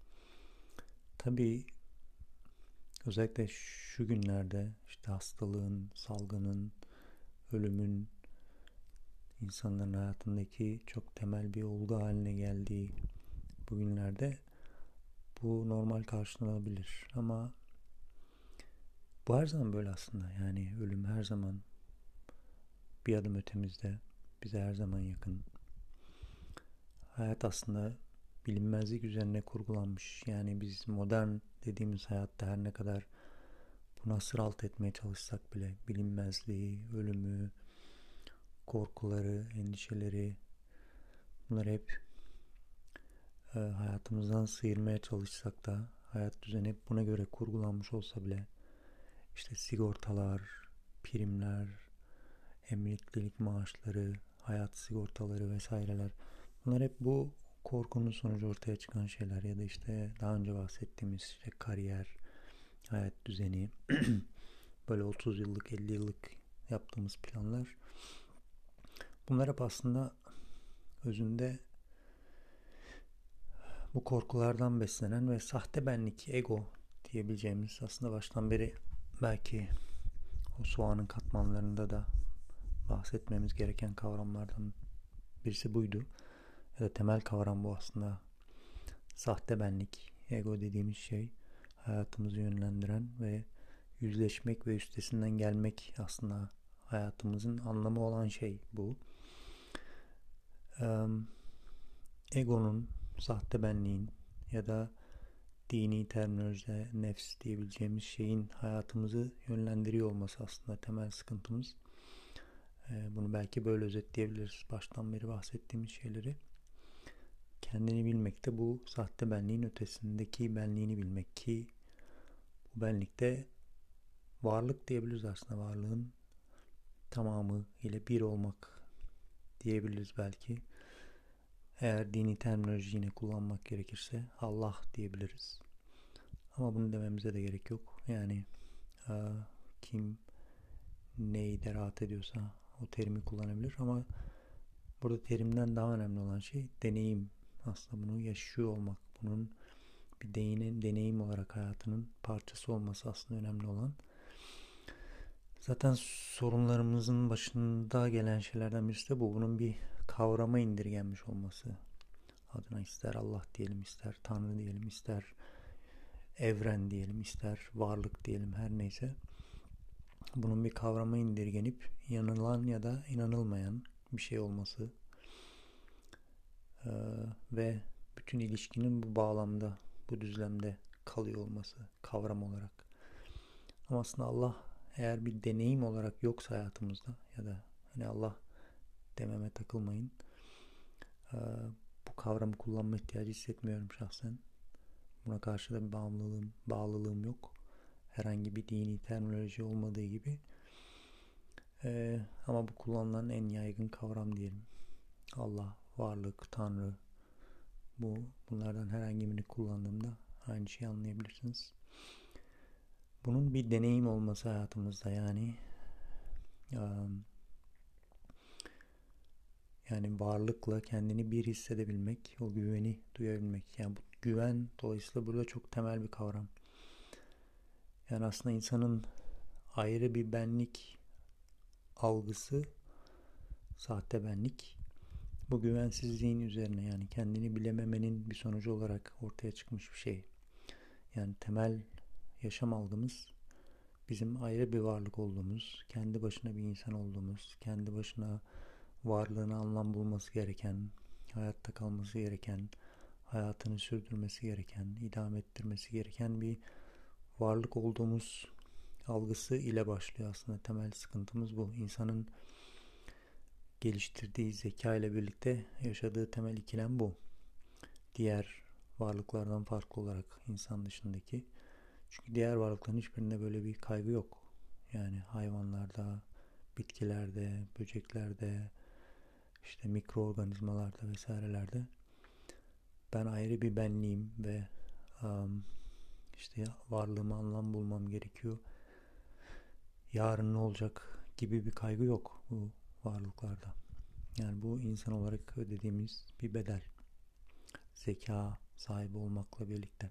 Tabii özellikle şu günlerde işte hastalığın, salgının, ölümün insanların hayatındaki çok temel bir olgu haline geldiği bu günlerde bu normal karşılanabilir. Ama bu her zaman böyle aslında. Yani ölüm her zaman bir adım ötemizde, bize her zaman yakın. Hayat aslında bilinmezlik üzerine kurgulanmış. Yani biz modern dediğimiz hayatta her ne kadar buna sırt etmeye çalışsak bile bilinmezliği, ölümü, korkuları, endişeleri, bunları hep e, hayatımızdan sıyırmaya çalışsak da, hayat düzeni hep buna göre kurgulanmış olsa bile, işte sigortalar, primler, emeklilik maaşları, hayat sigortaları vesaireler, bunlar hep bu korkunun sonucu ortaya çıkan şeyler. Ya da işte daha önce bahsettiğimiz işte kariyer, hayat düzeni, böyle otuz yıllık, elli yıllık yaptığımız planlar, bunlar hep aslında özünde bu korkulardan beslenen ve sahte benlik, ego diyebileceğimiz, aslında baştan beri belki o soğanın katmanlarında da bahsetmemiz gereken kavramlardan birisi buydu. Ya da temel kavram bu aslında. Sahte benlik, ego dediğimiz şey hayatımızı yönlendiren ve yüzleşmek ve üstesinden gelmek aslında hayatımızın anlamı olan şey bu. Ee, egonun, sahte benliğin ya da dini terminolojide nefs diyebileceğimiz şeyin hayatımızı yönlendiriyor olması aslında temel sıkıntımız. Ee, bunu belki böyle özetleyebiliriz. Baştan beri bahsettiğimiz şeyleri. Kendini bilmek de bu sahte benliğin ötesindeki benliğini bilmek, ki bu benlikte varlık diyebiliriz aslında. Varlığın tamamı ile bir olmak diyebiliriz belki. Eğer dini terminoloji yine kullanmak gerekirse Allah diyebiliriz. Ama bunu dememize de gerek yok. Yani e, kim neyi de rahat ediyorsa o terimi kullanabilir. Ama burada terimden daha önemli olan şey deneyim. Aslında bunu yaşıyor olmak. Bunun bir deneyin, deneyim olarak hayatının parçası olması aslında önemli olan. Zaten sorunlarımızın başında gelen şeylerden birisi de bu. Bunun bir kavrama indirgenmiş olması. Adına ister Allah diyelim, ister Tanrı diyelim, ister evren diyelim, ister varlık diyelim, her neyse. Bunun bir kavrama indirgenip inanılan ya da inanılmayan bir şey olması ee, ve bütün ilişkinin bu bağlamda, bu düzlemde kalıyor olması kavram olarak. Ama aslında Allah eğer bir deneyim olarak yoksa hayatımızda, ya da hani Allah dememe takılmayın, ee, bu kavramı kullanma ihtiyacı hissetmiyorum şahsen. Buna karşı da bir bağımlılığım, bağlılığım yok. Herhangi bir dini terminoloji olmadığı gibi. Ee, ama bu kullanılan en yaygın kavram diyelim. Allah, varlık, Tanrı. Bu bunlardan herhangi birini kullandığımda aynı şeyi anlayabilirsiniz. Bunun bir deneyim olması hayatımızda, yani um, yani varlıkla kendini bir hissedebilmek, o güveni duyabilmek. Yani bu güven dolayısıyla burada çok temel bir kavram. Yani aslında insanın ayrı bir benlik algısı, sahte benlik, bu güvensizliğin üzerine, yani kendini bilememenin bir sonucu olarak ortaya çıkmış bir şey. Yani temel yaşam algımız bizim ayrı bir varlık olduğumuz, kendi başına bir insan olduğumuz, kendi başına varlığına anlam bulması gereken, hayatta kalması gereken, hayatını sürdürmesi gereken, idame ettirmesi gereken bir varlık olduğumuz algısı ile başlıyor aslında. Temel sıkıntımız bu. İnsanın geliştirdiği zeka ile birlikte yaşadığı temel ikilem bu. Diğer varlıklardan farklı olarak insan dışındaki. Çünkü diğer varlıkların hiçbirinde böyle bir kaygı yok. Yani hayvanlarda, bitkilerde, böceklerde, işte mikroorganizmalarda vesairelerde ben ayrı bir benliğim ve um, işte varlığıma anlam bulmam gerekiyor. Yarın ne olacak gibi bir kaygı yok bu varlıklarda. Yani bu insan olarak ödediğimiz bir bedel. Zeka sahibi olmakla birlikte.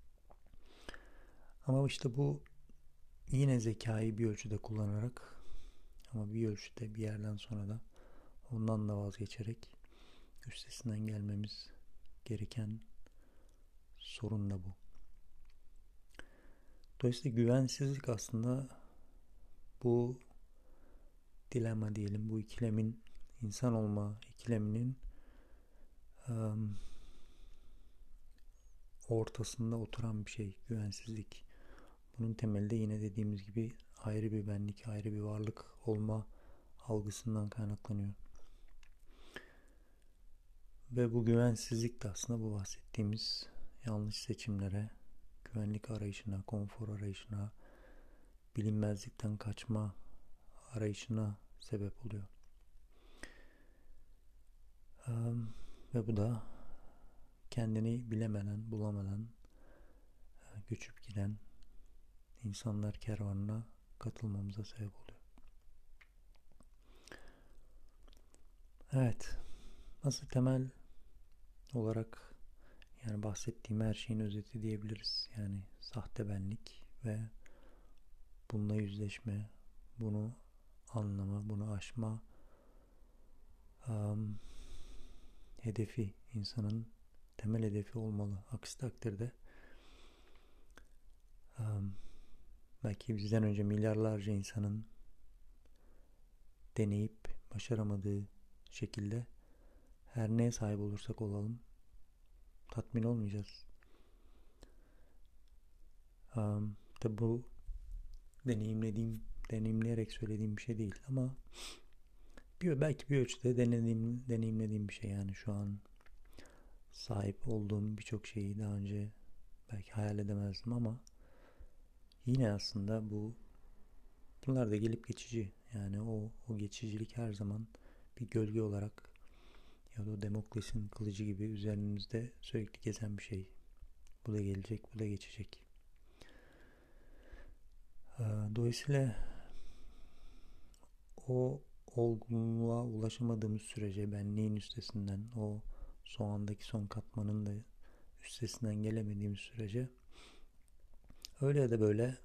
Ama işte bu yine zekayı bir ölçüde kullanarak, ama bir ölçüde bir yerden sonra da ondan da vazgeçerek üstesinden gelmemiz gereken sorun da bu. Dolayısıyla güvensizlik aslında bu dilema diyelim, bu ikilemin, insan olma ikileminin um, ortasında oturan bir şey, güvensizlik. Bunun temelinde yine dediğimiz gibi ayrı bir benlik, ayrı bir varlık olma algısından kaynaklanıyor. Ve bu güvensizlik de aslında bu bahsettiğimiz yanlış seçimlere, güvenlik arayışına, konfor arayışına, bilinmezlikten kaçma arayışına sebep oluyor. Ve bu da kendini bilemeden, bulamadan göçüp giden insanlar kervanına katılmamıza sebep oluyor. Evet, nasıl temel olarak yani bahsettiğim her şeyin özeti diyebiliriz. Yani sahte benlik ve bununla yüzleşme, bunu anlama, bunu aşma um, hedefi, insanın temel hedefi olmalı. Aksi takdirde um, belki bizden önce milyarlarca insanın deneyip başaramadığı şekilde her neye sahip olursak olalım tatmin olmayacağız. Um, tabi bu deneyimlediğim, deneyimleyerek söylediğim bir şey değil ama bir, belki bir ölçüde denediğim, deneyimlediğim bir şey. Yani şu an sahip olduğum birçok şeyi daha önce belki hayal edemezdim ama yine aslında bu bunlar da gelip geçici. Yani o, o geçicilik her zaman bir gölge olarak ya da o Demokles'in kılıcı gibi üzerinizde sürekli gezen bir şey. Bu da gelecek, bu da geçecek. Dolayısıyla o olgunluğa ulaşamadığımız sürece benliğin üstesinden, o soğandaki son katmanın da üstesinden gelemediğimiz sürece öyle ya da böyle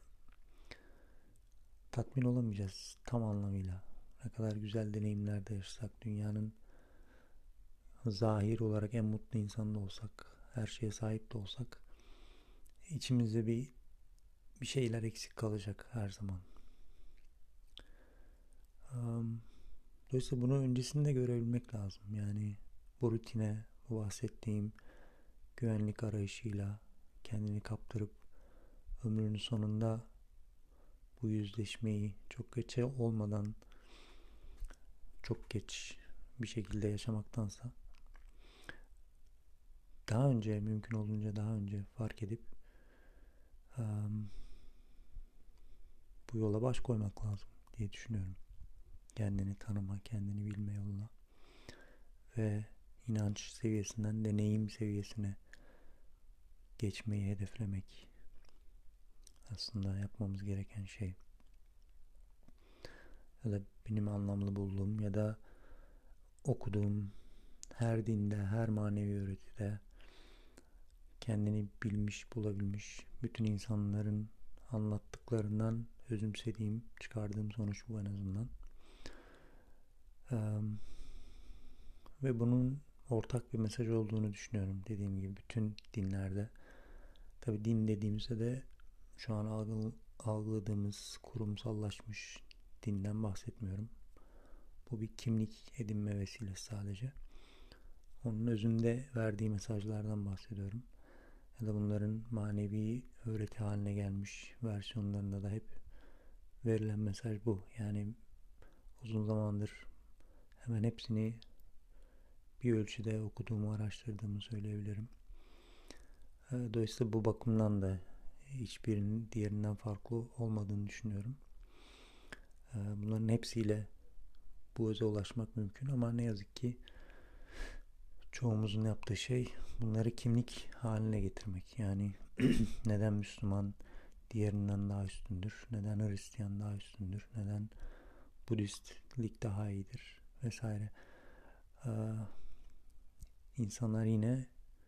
tatmin olamayacağız tam anlamıyla. Ne kadar güzel deneyimlerde yaşasak, dünyanın zahir olarak en mutlu insan da olsak, her şeye sahip de olsak içimizde bir bir şeyler eksik kalacak her zaman. Um, Dolayısıyla bunu öncesinde görebilmek lazım. Yani bu rutine, bu bahsettiğim güvenlik arayışıyla kendini kaptırıp ömrünün sonunda bu yüzleşmeyi çok geç olmadan çok geç bir şekilde yaşamaktansa daha önce mümkün olduğunca daha önce fark edip um, bu yola baş koymak lazım diye düşünüyorum. Kendini tanıma, kendini bilme yoluna ve inanç seviyesinden deneyim seviyesine geçmeyi hedeflemek aslında yapmamız gereken şey. Ya da benim anlamlı bulduğum ya da okuduğum her dinde, her manevi öğretide kendini bilmiş, bulabilmiş bütün insanların anlattıklarından özümsediğim, çıkardığım sonuç bu en azından. Ee, ve bunun ortak bir mesaj olduğunu düşünüyorum. Dediğim gibi bütün dinlerde. Tabi din dediğimizde de şu an algı, algıladığımız kurumsallaşmış dinden bahsetmiyorum. Bu bir kimlik edinme vesilesi sadece. Onun özünde verdiği mesajlardan bahsediyorum. Ya da bunların manevi öğreti haline gelmiş versiyonlarında da hep verilen mesaj bu. Yani uzun zamandır hemen hepsini bir ölçüde okuduğumu, araştırdığımı söyleyebilirim. Dolayısıyla bu bakımdan da hiçbirinin diğerinden farklı olmadığını düşünüyorum. Bunların hepsiyle bu öze ulaşmak mümkün ama ne yazık ki çoğumuzun yaptığı şey bunları kimlik haline getirmek. Yani neden Müslüman diğerinden daha üstündür? Neden Hristiyan daha üstündür? Neden Budistlik daha iyidir? Vesaire. Ee, insanlar yine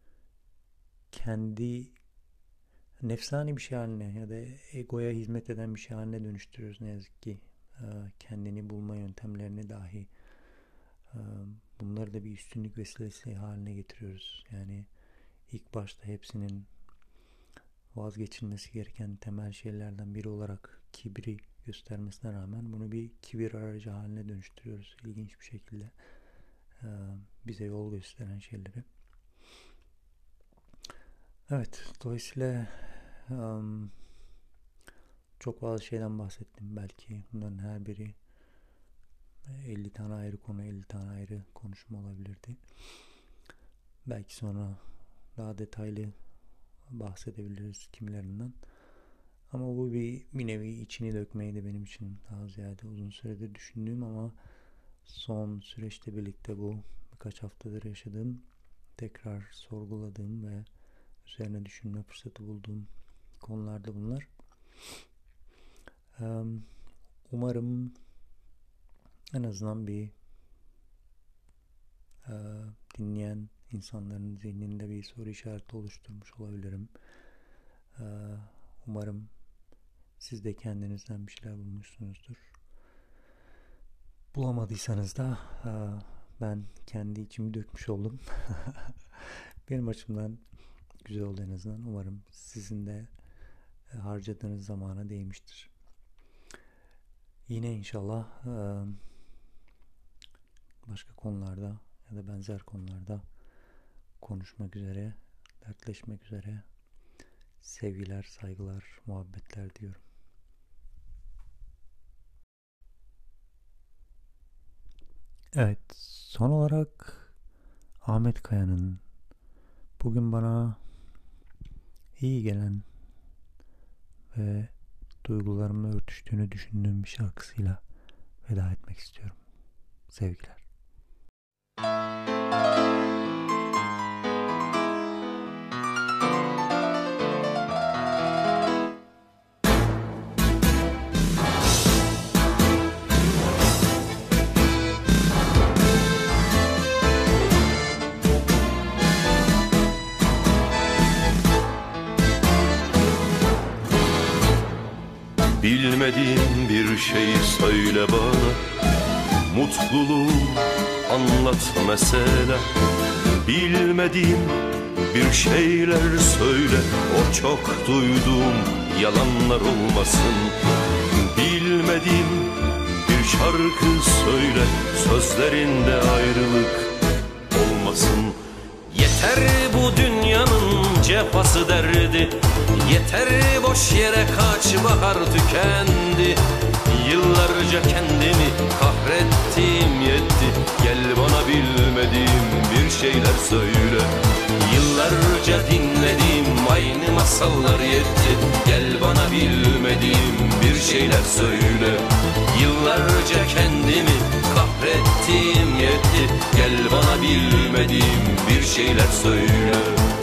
kendi nefsani bir şey haline ya da egoya hizmet eden bir şey haline dönüştürüyoruz ne yazık ki. Ee, kendini bulma yöntemlerini dahi e, bunları da bir üstünlük vesilesi haline getiriyoruz. Yani ilk başta hepsinin vazgeçilmesi gereken temel şeylerden biri olarak kibri göstermesine rağmen bunu bir kibir aracı haline dönüştürüyoruz. İlginç bir şekilde ee, bize yol gösteren şeyleri. Evet, dolayısıyla um, çok fazla şeyden bahsettim. Belki bunların her biri elli tane ayrı konu, elli tane ayrı konuşma olabilirdi. Belki sonra daha detaylı bahsedebiliriz kimilerinden. Ama bu bir, bir nevi içini dökmeydi benim için. Daha ziyade uzun süredir düşündüğüm ama son süreçte birlikte bu birkaç haftadır yaşadığım, tekrar sorguladığım ve üzerine düşünme fırsatı bulduğum konularda bunlar. Umarım en azından bir dinleyen insanların zihninde bir soru işareti oluşturmuş olabilirim. Umarım siz de kendinizden bir şeyler bulmuşsunuzdur. Bulamadıysanız da ben kendi içimi dökmüş oldum. Benim açımdan güzel oldu en azından. Umarım sizin de harcadığınız zamana değmiştir. Yine inşallah başka konularda ya da benzer konularda konuşmak üzere, dertleşmek üzere. Sevgiler, saygılar, muhabbetler diyorum. Evet, son olarak Ahmet Kaya'nın bugün bana iyi gelen ve duygularımla örtüştüğünü düşündüğüm bir şarkısıyla veda etmek istiyorum. Sevgiler. Bilmediğin bir şeyi söyle bana, mutluluğu anlat mesela. Bilmediğim bir şeyler söyle, o çok duyduğum yalanlar olmasın. Bilmediğim bir şarkı söyle, sözlerinde ayrılık olmasın. Yeter bu dünyanın cefası derdi, yeter boş yere kaç bahar tükendi. Yıllarca kendimi kahrettim yetti, gel bana bilmediğim bir şeyler söyle. Yıllarca dinlediğim aynı masallar yetti, gel bana bilmediğim bir şeyler söyle. Yıllarca kendimi kahrettim yetti, gel bana bilmediğim bir şeyler söyle.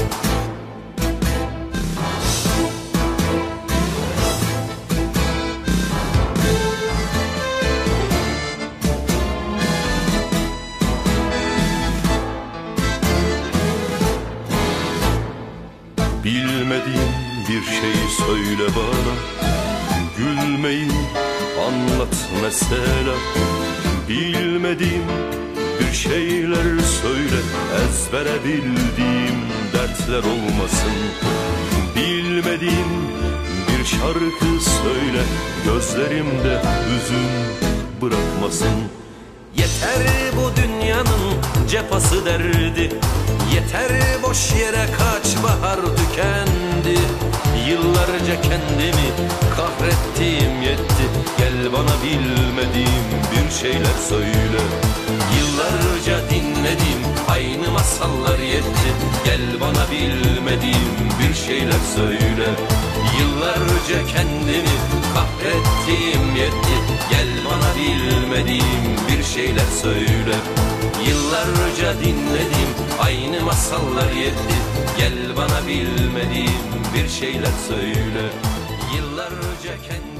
Bilmediğim bir şeyi söyle bana, gülmeyi anlat mesela. Bilmediğim bir şeyler söyle, ezbere bildiğim dertler olmasın. Bilmediğim bir şarkı söyle, gözlerimde hüzün bırakmasın. Yeter bu dünyanın cefası derdi, yeter boş yere kaç bahar tükendi. Yıllarca kendimi kahrettim yetti, gel bana bilmediğim bir şeyler söyle. Yıllarca dinledim aynı masallar yetti, gel bana bilmediğim bir şeyler söyle. Yıllarca kendimi kahrettim yetti, gel bana bilmediğim bir şeyler söyle. Yıllarca dinledim aynı masallar yetti, gel bana bilmediğim bir şeyler söyle. Yıllarca kendimi